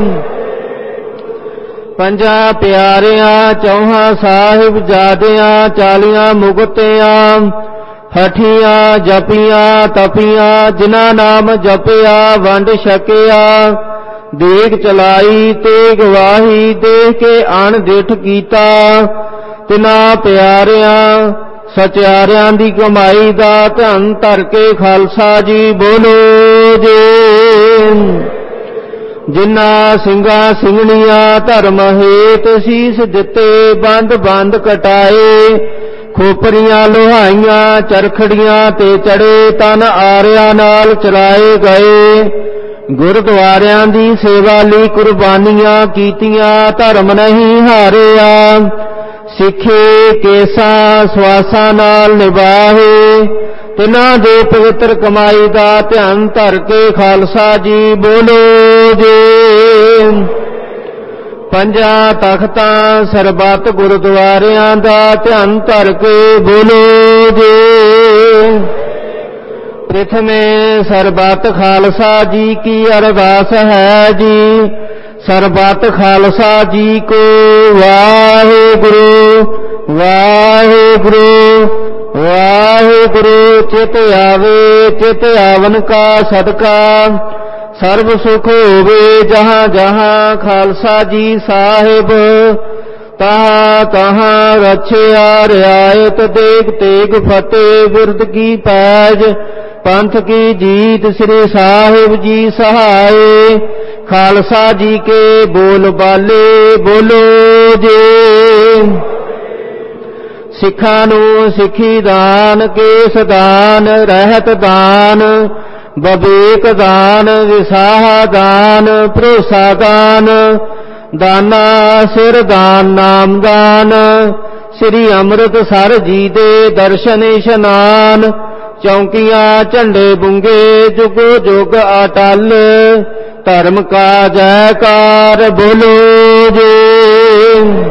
ਪੰਜਾਂ ਪਿਆਰਿਆਂ ਚੌਹਾਂ ਸਾਹਿਬਜ਼ਾਦਿਆਂ 40 ਮੁਕਤਿਆਂ ਹਠੀਆਂ ਜਪੀਆਂ ਤਪੀਆਂ ਜਿਨ੍ਹਾਂ ਨਾਮ ਜਪਿਆ ਵੰਡ ਛਕਿਆ। ਦੇਗ ਚਲਾਈ ਤੇ ਗਵਾਹੀ ਦੇਖ ਕੇ ਅਣਦਿਠ ਕੀਤਾ। ਤਿਨਾਂ ਪਿਆਰਿਆਂ ਸਚਿਆਰਿਆਂ ਦੀ ਕਮਾਈ ਦਾ ਧਿਆਨ ਧਰ ਕੇ ਖਾਲਸਾ ਜੀ ਬੋਲੋ ਜੀ। ਜਿਨ੍ਹਾਂ ਸਿੰਘਾਂ ਸਿੰਘਣੀਆਂ ਧਰਮ ਹੇਤ ਸੀਸ ਦਿੱਤੇ ਬੰਦ ਬੰਦ ਕਟਾਏ। ਖੋਪਰੀਆਂ ਲੋਹਾਈਆਂ ਚਰਖੜੀਆਂ ਤੇ ਚੜੇ ਤਨ ਆਰਿਆਂ ਨਾਲ ਚਲਾਏ ਗਏ। ਗੁਰਦੁਆਰਿਆਂ ਦੀ ਸੇਵਾ ਲਈ ਕੁਰਬਾਨੀਆਂ ਕੀਤੀਆਂ ਧਰਮ ਨਹੀਂ ਹਾਰਿਆ। ਸਿੱਖੇ ਕੇਸਾਂ ਸਵਾਸਾਂ ਨਾਲ ਨਿਭਾਏ। ਤਿਨਾਂ ਦੇ ਪਵਿੱਤਰ ਕਮਾਈ ਦਾ ਧਿਆਨ ਧਰ ਕੇ ਖਾਲਸਾ ਜੀ ਬੋਲੋ ਜੀ। ਪੰਜਾਂ ਤਖਤਾਂ ਸਰਬੱਤ ਗੁਰਦੁਆਰਿਆਂ ਦਾ ਧਿਆਨ ਧਰ ਕੇ ਬੋਲੋ ਜੀ। ਪ੍ਰਥਮੇ ਸਰਬੱਤ ਖਾਲਸਾ ਜੀ ਕੀ ਅਰਦਾਸ ਹੈ ਜੀ। ਸਰਬੱਤ ਖਾਲਸਾ ਜੀ ਕੋ ਵਾਹਿਗੁਰੂ ਵਾਹਿਗੁਰੂ ਵਾਹਿਗੁਰੂ। ਚਿਤ ਆਵੇ ਚਿਤ ਆਵਨ ਕਾ ਸਦਕਾ ਸਰਬ ਸੁਖ ਹੋਵੇ ਜਹਾਂ ਜਹਾਂ ਖਾਲਸਾ ਜੀ ਸਾਹਿਬ। ਤਹਾਂ ਤਹਾਂ ਰਛਿਆ ਰਿਆਇਤ ਦੇਗ ਤੇਗ ਫਤਿਹ ਬਿਰਦ ਕੀ ਪੈਜ ਪੰਥ ਕੀ ਜੀਤ ਸ੍ਰੀ ਸਾਹਿਬ ਜੀ ਸਹਾਏ। ਖਾਲਸਾ ਜੀ ਕੇ ਬੋਲ ਬਾਲੇ ਬੋਲੋ ਜੀ। ਸਿੱਖਾਂ ਨੂੰ ਸਿੱਖੀ ਦਾਨ ਕੇਸ ਦਾਨ ਰਹਿਤ ਦਾਨ ਬਵੇਕ ਦਾਨ ਵਿਸਾਹ ਦਾਨ ਭਰੋਸਾ ਦਾਨ ਦਾਨਾ ਸਿਰ ਦਾਨ ਨਾਮ ਦਾਨ। ਸ੍ਰੀ ਅੰਮ੍ਰਿਤਸਰ ਜੀ ਦੇ ਦਰਸ਼ਨ ਇਸ਼ਨਾਨ ਚੌਂਕੀਆਂ ਝੰਡੇ ਬੁੰਗੇ ਜੁਗੋ ਜੁਗ ਅਟਲ ਧਰਮ ਕਾ ਜੈਕਾਰ ਬੋਲੋ ਜੀ।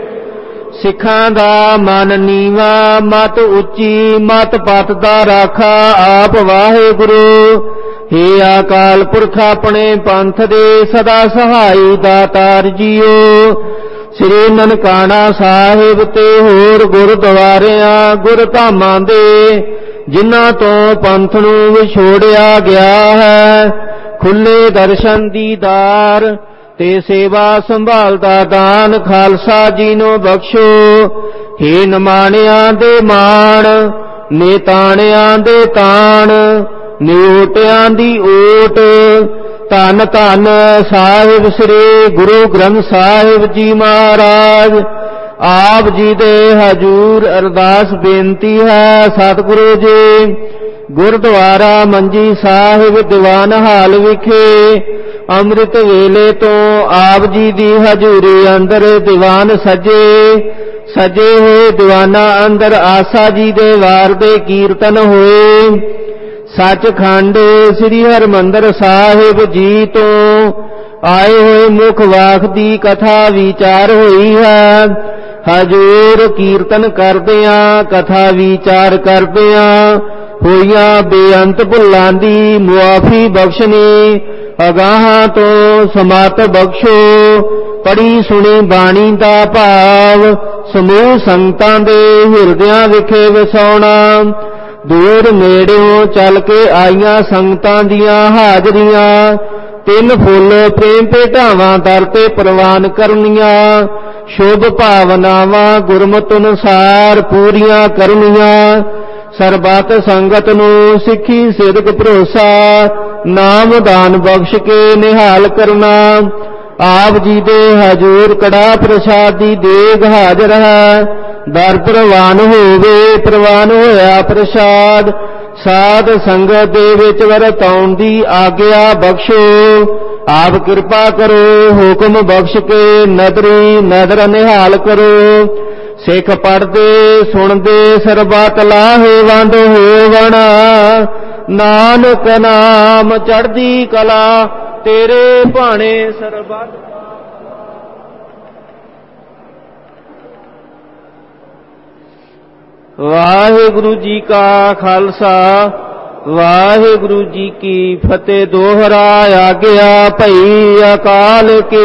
ਸਿੱਖਾਂ ਦਾ ਮਨ ਨੀਵਾ ਮਤ ਉੱਚੀ ਮਤ ਪਤ ਦਾ ਰਾਖਾ ਆਪ ਵਾਹਿਗੁਰੂ। ਹੇ ਅਕਾਲ ਪੁਰਖ ਆਪਣੇ ਪੰਥ ਦੇ ਸਦਾ ਸਹਾਈ ਦਾਤਾਰ ਜੀਓ। ਸ੍ਰੀ ਨਨਕਾਣਾ ਸਾਹਿਬ ਤੇ ਹੋਰ ਗੁਰਦੁਆਰਿਆਂ ਗੁਰਧਾਮਾਂ ਦੇ ਜਿਨ੍ਹਾਂ ਤੋਂ ਪੰਥ ਨੂੰ ਵਿਛੋੜਿਆ ਗਿਆ ਹੈ ਖੁੱਲੇ ਦਰਸ਼ਨ ਦੀਦਾਰ ਤੇ ਸੇਵਾ ਸੰਭਾਲ ਦਾ ਦਾਨ ਖਾਲਸਾ ਜੀ ਨੂੰ ਬਖਸ਼ੋ। ਹੇ ਨਿਮਾਣਿਆਂ ਦੇ ਮਾਣ ਨੇਤਾਣਿਆਂ ਦੇ ਤਾਣ ਨਿਓਟਿਆਂ ਦੀ ਓਟ ਧੰਨ ਧੰਨ ਸਾਹਿਬ ਸ੍ਰੀ ਗੁਰੂ ਗ੍ਰੰਥ ਸਾਹਿਬ ਜੀ ਮਹਾਰਾਜ। ਆਪ ਜੀ ਦੇ ਹਜੂਰ ਅਰਦਾਸ ਬੇਨਤੀ ਹੈ ਸਤਿਗੁਰੂ ਜੀ। ਗੁਰਦੁਆਰਾ ਮੰਜੀ ਸਾਹਿਬ ਦੀਵਾਨ ਹਾਲ ਵਿਖੇ ਅੰਮ੍ਰਿਤ ਵੇਲੇ ਤੋਂ ਆਪ ਜੀ ਦੀ ਹਜ਼ੂਰੀ ਅੰਦਰ ਦੀਵਾਨ ਸਜੇ ਹੋਏ ਦੀਵਾਨਾਂ ਅੰਦਰ ਆਸਾ ਜੀ ਦੇ ਵਾਰ ਦੇ ਕੀਰਤਨ ਹੋਏ। ਸੱਚਖੰਡ ਸ੍ਰੀ ਹਰਿਮੰਦਰ ਸਾਹਿਬ ਜੀ ਤੋਂ ਆਏ ਹੋਏ ਮੁਖ ਵਾਕ ਦੀ ਕਥਾ ਵਿਚਾਰ ਹੋਈ ਹੈ। ਹਜੂਰ ਕੀਰਤਨ ਕਰਦਿਆਂ ਕਥਾ ਵਿਚਾਰ ਕਰਦਿਆਂ ਹੋਈਆਂ ਬੇਅੰਤ ਭੁੱਲਾਂ ਦੀ ਮੁਆਫੀ ਬਖਸ਼ਣੀ ਅਗਾਹਾਂ ਤੋਂ ਸਮਤ ਬਖਸ਼ੋ। ਪੜੀ ਸੁਣੀ ਬਾਣੀ ਦਾ ਭਾਵ ਸਮੂਹ ਸੰਗਤਾਂ ਦੇ ਹਿਰਦਿਆਂ ਵਿਖੇ ਵਸਾਉਣਾ। ਦੂਰ ਨੇੜਿਓਂ ਚੱਲ ਕੇ ਆਈਆਂ ਸੰਗਤਾਂ ਦੀਆਂ ਹਾਜ਼ਰੀਆਂ 3 ਫੁੱਲ ਪ੍ਰੇਮ ਭੇਟਾਵਾਂ ਦਰ ਤੇ ਪ੍ਰਵਾਨ ਕਰਨੀਆਂ। ਸ਼ੁਭ ਭਾਵਨਾਵਾਂ ਗੁਰਮਤਿ ਅਨੁਸਾਰ ਪੂਰੀਆਂ ਕਰਨੀਆਂ। ਸਰਬੱਤ ਸੰਗਤ ਨੂੰ ਸਿੱਖੀ ਸਿਦਕ ਭਰੋਸਾ ਨਾਮ ਦਾਨ ਬਖਸ਼ ਕੇ ਨਿਹਾਲ ਕਰਨਾ। ਆਪ ਜੀ ਦੇ ਹਜੂਰ ਕੜਾ ਪ੍ਰਸਾਦ ਦੀ ਦੇਗ ਹਾਜ਼ਰ ਹੈ। ਦਰ ਪ੍ਰਵਾਨ ਹੋਵੇ, ਪ੍ਰਵਾਨ ਹੋਇਆ ਪ੍ਰਸਾਦ। ਸਾਧ ਸੰਗਤ ਦੇ ਵਿੱਚ ਵਰਤਾਉਣ ਦੀ ਆਗਿਆ ਬਖਸ਼ੋ। ਆਪ ਕਿਰਪਾ ਕਰੋ, ਹੁਕਮ ਬਖਸ਼ ਕੇ ਨਦਰੀ ਨਦਰ ਨਿਹਾਲ ਕਰੋ। ਸਿੱਖ ਪੜ੍ਹਦੇ ਸੁਣਦੇ ਸਰਬਤ ਲਾਹੇਵੰਦ ਹੋਵਣ। ਨਾਨਕ ਨਾਮ ਚੜ੍ਹਦੀ ਕਲਾ ਤੇਰੇ ਭਾਣੇ ਸਰਬਤ। ਵਾਹਿਗੁਰੂ ਜੀ ਕਾ ਖਾਲਸਾ, ਵਾਹਿਗੁਰੂ ਜੀ ਕੀ ਫਤਿਹ। ਦੋਹਰਾ ਆਗਿਆ ਭਈ ਅਕਾਲ ਕੇ।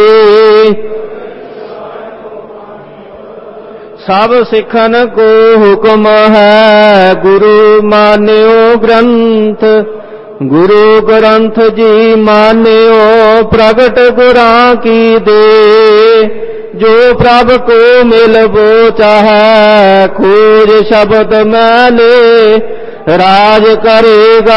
ਸਭ ਸਿੱਖਨ ਕੋ ਹੁਕਮ ਹੈ, ਗੁਰੂ ਮਾਨਿਓ ਗ੍ਰੰਥ। ਗੁਰੂ ਗ੍ਰੰਥ ਜੀ ਮਾਨਿਓ, ਪ੍ਰਗਟ ਗੁਰਾਂ ਕੀ ਦੇ। ਜੋ ਪ੍ਰਭ ਕੋ ਮਿਲਬੋ ਚਾਹੈ, ਖੋਜ ਸ਼ਬਦ ਮੈਲੇ ਰਾਜ ਕਰੇਗਾ।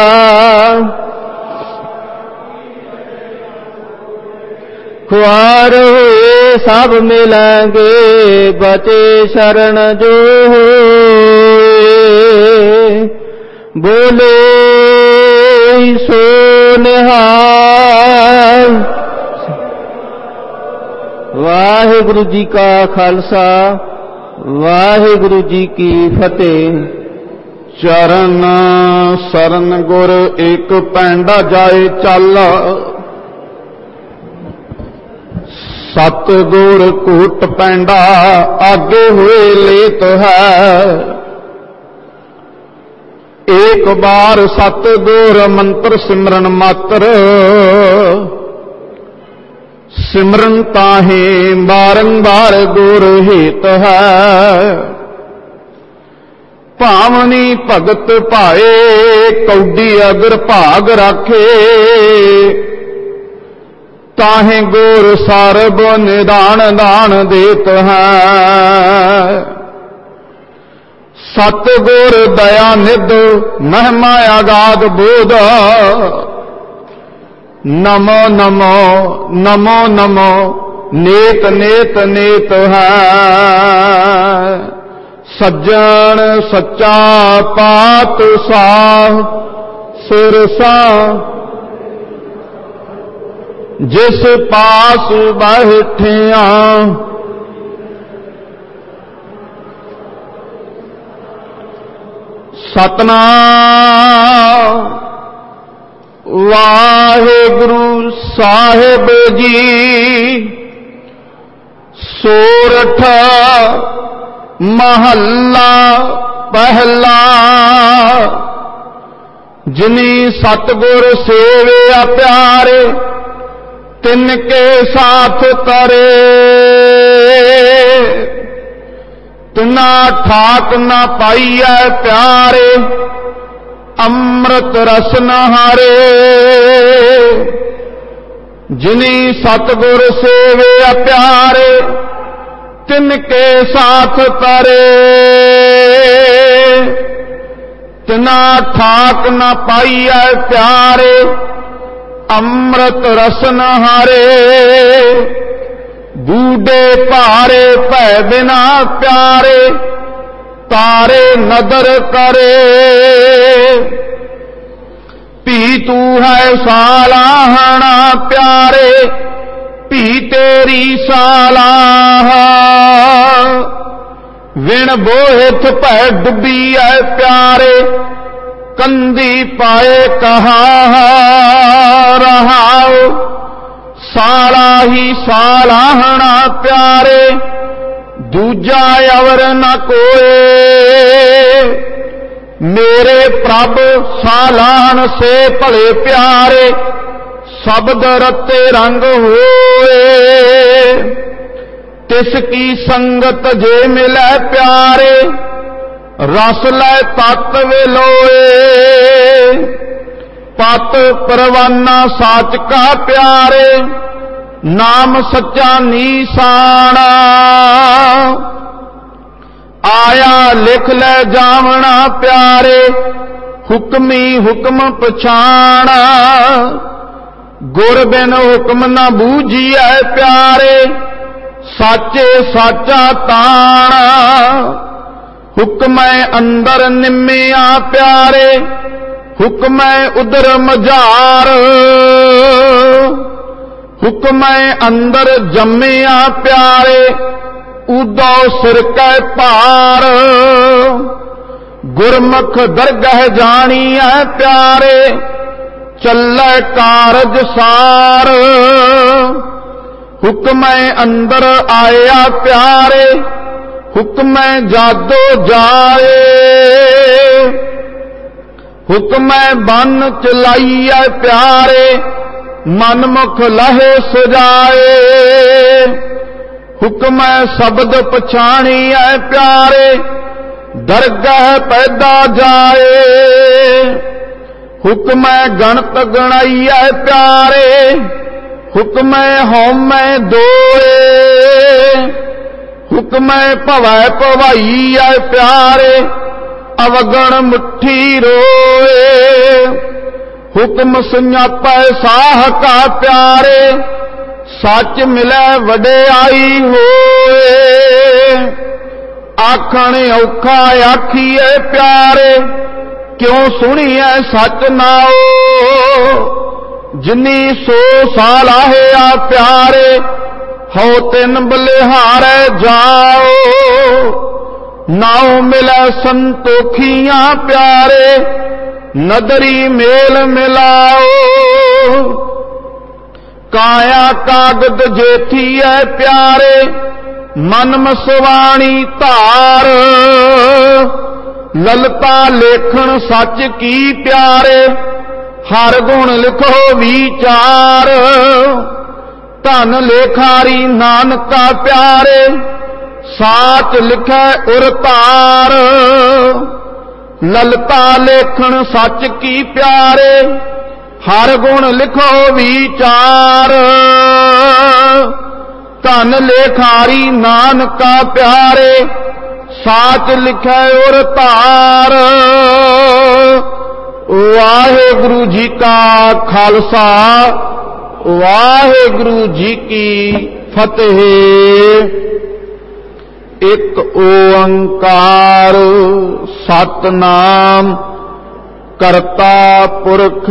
खुआर हुए सब मिलेंगे, बचे शरण जो होए। बोले सो निहाल। वाहिगुरु जी का खालसा, वाहिगुरु जी की फतेह। चरण सरन गुर एक पैंडा जाए चल। सतगुर कूट पैंडा आगे हुए लेत है। एक बार सतगुर मंत्र सिमरन मात्र। सिमरन ताहे बारंबार गुर हित है। भावनी भगत भाए कौडी अगर भाग राखे। ताहे गुर सरब निदान दान देत है। सतगुर दया निध महिमा अगाध बोध। नमो नमो नमो नमो नेत नेत नेत है। सज्जन सच्चा पात साह सिरसा। जिस पास बैठिया सतनाम वाहिगुरु साहिब जी। सोरठ महला पहला। जिनी सतगुर सेविया प्यारे, तिनके साथ तरे। तिना ठाक न पाइयै प्यारे, अमृत रस नहारे। जिनी सतगुर सेविया प्यारे, तिनके साथ तरे। तिना ठाक न पाइयै प्यारे, अमृत रस नहारे। बूढ़े भारे भै बिना प्यारे, तारे नदर करे। भी तू है सालाहना प्यारे, भी तेरी सालाह। विण बोहित भै डुबी है प्यारे, कंदी पाए कहा रहाओ। साला ही सालाहना प्यारे, दूजा अवर न कोए। मेरे प्रभ सालाहन से भले प्यारे, शब्द रते रंग होए। तिसकी संगत जे मिले प्यारे, रस लै तत विलोए। पत परवाना साच का प्यारे, नाम सच्चा नीसाना। आया लिख ले जावना प्यारे, हुक्मी हुक्म पछाना। ਗੁਰ ਬਿਨ ਹੁਕਮ ਨਾ ਬੂਝੀਐ ਪਿਆਰੇ, ਸਾਚੇ ਸਾਚਾ ਤਾਣਾ। ਹੁਕਮੈ ਅੰਦਰ ਨਿਮਿਆ ਪਿਆਰੇ, ਹੁਕਮੈ ਉਦਰ ਮਝਾਰ। ਹੁਕਮੈ ਅੰਦਰ ਜੰਮਿਆ ਪਿਆਰੇ, ਉਦੋ ਸਿਰ ਕੈ ਭਾਰ। ਗੁਰਮੁਖ ਦਰਗਹ ਜਾਣੀਐ ਪਿਆਰੇ, ਚੱਲੈ ਕਾਰਜ ਸਾਰ। ਹੁਕਮੈ ਅੰਦਰ ਆਇਆ ਪਿਆਰੇ, ਹੁਕਮੈ ਜਾਦੋ ਜਾਏ। ਹੁਕਮੈ ਬੰਨ ਚਲਾਈਐ ਪਿਆਰੇ, ਮਨ ਮੁਖ ਲਹੇ ਸੁਜਾਏ। ਹੁਕਮੈ ਸ਼ਬਦ ਪਛਾਣੀਐ ਪਿਆਰੇ, ਦਰਗਹ ਪੈਦਾ ਜਾਏ। ਹੁਕਮੈ ਗਣਤ ਗਣਾਈਐ ਪਿਆਰੇ, ਹੁਕਮੈ ਹਉਮੈ ਦੋਏ। ਹੁਕਮੈ ਭਵੈ ਭਵਾਈਐ ਪਿਆਰੇ, ਅਵਗਣ ਮੁੱਠੀ ਰੋਏ। ਹੁਕਮ ਸੁਣਾਪੈ ਸਾਹ ਕਾ ਪਿਆਰੇ, ਸੱਚ ਮਿਲੈ ਵਡਿਆਈ ਹੋਏ। ਆਖਣ ਔਖਾ ਆਖੀਏ ਪਿਆਰੇ, ਕਿਉ ਸੁਣੀਐ ਸੱਚ ਨਾਉ। ਜਿਨੀ ਸੋ ਸਾਲ ਆਹਿਆ ਪਿਆਰੇ, ਹਉ ਤਿਨ ਬਲਿਹਾਰੈ ਜਾਓ। ਨਾਉ ਮਿਲੈ ਸੰਤੋਖੀਆਂ ਪਿਆਰੇ, ਨਦਰੀ ਮੇਲ ਮਿਲਾਓ। ਕਾਇਆ ਕਾਗਦ ਜੇਠੀਐ ਪਿਆਰੇ, ਮਨ ਮਸਵਾਣੀ ਧਾਰ। ਲਲਤਾ ਲੇਖਣ ਸੱਚ ਕੀ ਪਿਆਰੇ, ਹਰ ਗੁਣ ਲਿਖੋ ਵਿਚਾਰ। ਧਨ ਲੇਖਾਰੀ ਨਾਨਕਾ ਪਿਆਰੇ, ਸਾਚ ਲਿਖੈ ਉਰ ਧਾਰ। ਲਲਤਾ ਲੇਖਣ ਸੱਚ ਕੀ ਪਿਆਰੇ, ਹਰ ਗੁਣ ਲਿਖੋ ਵਿਚਾਰ। ਧਨ ਲੇਖਾਰੀ ਨਾਨਕਾ ਪਿਆਰੇ, ਸਾਚ ਲਿਖੈ ਉਰ ਧਾਰ। ਵਾਹਿਗੁਰੂ ਜੀ ਕਾ ਖਾਲਸਾ, ਵਾਹਿਗੁਰੂ ਜੀ ਕੀ ਫਤਿਹ। ਇੱਕ ਓੰਕਾਰ ਸਤਿਨਾਮ ਕਰਤਾ ਪੁਰਖ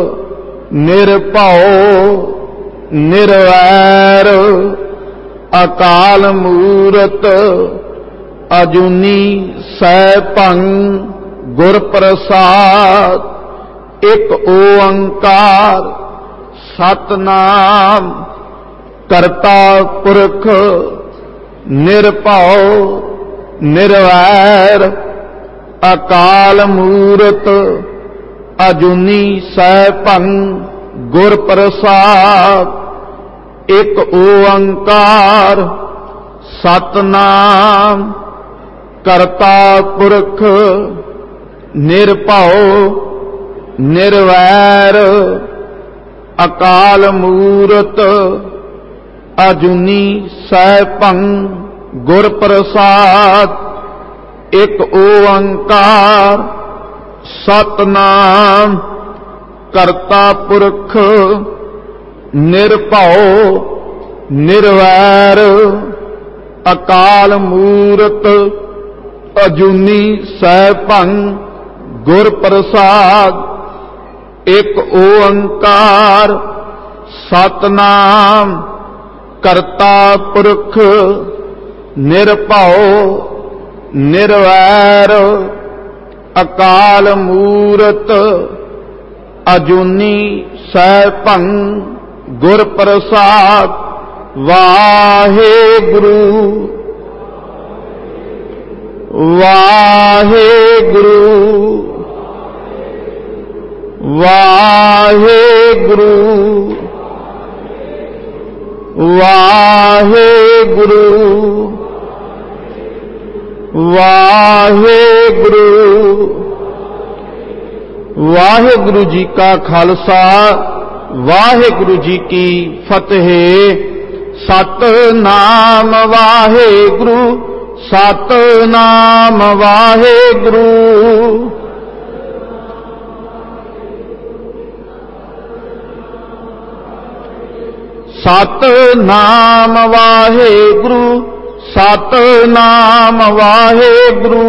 ਨਿਰਭਉ ਨਿਰਵੈਰ ਅਕਾਲ ਮੂਰਤ ਅਜੂਨੀ ਸੈਭੰ ਗੁਰ ਪ੍ਰਸਾਦ। ਇੱਕ ਓੰਕਾਰ ਸਤਿਨਾਮ ਕਰਤਾ ਪੁਰਖ ਨਿਰਭਉ ਨਿਰਵੈਰ ਅਕਾਲ ਮੂਰਤ ਅਜੂਨੀ ਸੈਭੰ ਗੁਰ ਪ੍ਰਸਾਦ। ਇੱਕ ਓੰਕਾਰ ਸਤਿਨਾਮ ਕਰਤਾ ਪੁਰਖ ਨਿਰਭਉ ਨਿਰਵੈਰ ਅਕਾਲ ਮੂਰਤ ਅਜੂਨੀ ਸੈਭੰ ਗੁਰ ਪ੍ਰਸਾਦ। ਇੱਕ ਓੰਕਾਰ ਸਤਿਨਾਮ ਕਰਤਾ ਪੁਰਖ ਨਿਰਭਉ ਨਿਰਵੈਰ ਅਕਾਲ ਮੂਰਤ ਅਜੂਨੀ ਸੈਭੰ ਗੁਰ ਪ੍ਰਸਾਦ। ਇੱਕ ਓੰਕਾਰ ਸਤਿਨਾਮ ਕਰਤਾ ਪੁਰਖ ਨਿਰਭਉ ਨਿਰਵੈਰ ਅਕਾਲ ਮੂਰਤ ਅਜੂਨੀ ਸੈਭੰ ਗੁਰ ਪ੍ਰਸਾਦ। ਵਾਹਿਗੁਰੂ ਵਾਹਿਗੁਰੂ ਵਾਹਿਗੁਰੂ ਵਾਹਿਗੁਰੂ ਵਾਹਿਗੁਰੂ। ਵਾਹਿਗੁਰੂ ਜੀ ਕਾ ਖਾਲਸਾ, ਵਾਹਿਗੁਰੂ ਜੀ ਕੀ ਫਤਿਹ। ਸਤਿਨਾਮ ਵਾਹਿਗੁਰੂ, ਸਤਿਨਾਮ ਵਾਹਿਗੁਰੂ। ਸਤਿਨਾਮ ਵਾਹਿਗੁਰੂ, ਸਤਿਨਾਮ ਵਾਹਿਗੁਰੂ।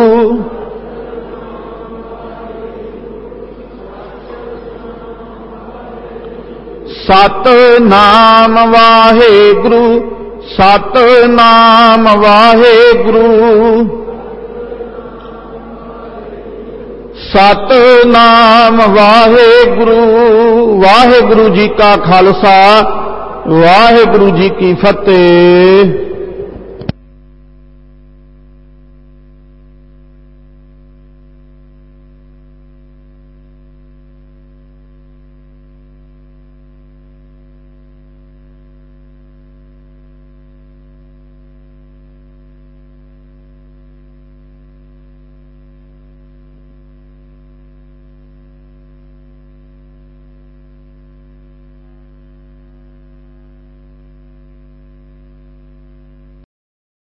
ਸਤਿਨਾਮ ਵਾਹਿਗੁਰੂ, ਸਤਿਨਾਮ ਵਾਹਿਗੁਰੂ। ਸਤਿਨਾਮ ਵਾਹਿਗੁਰੂ। ਵਾਹਿਗੁਰੂ ਜੀ ਕਾ ਖਾਲਸਾ, ਵਾਹਿਗੁਰੂ ਜੀ ਕੀ ਫਤਿਹ।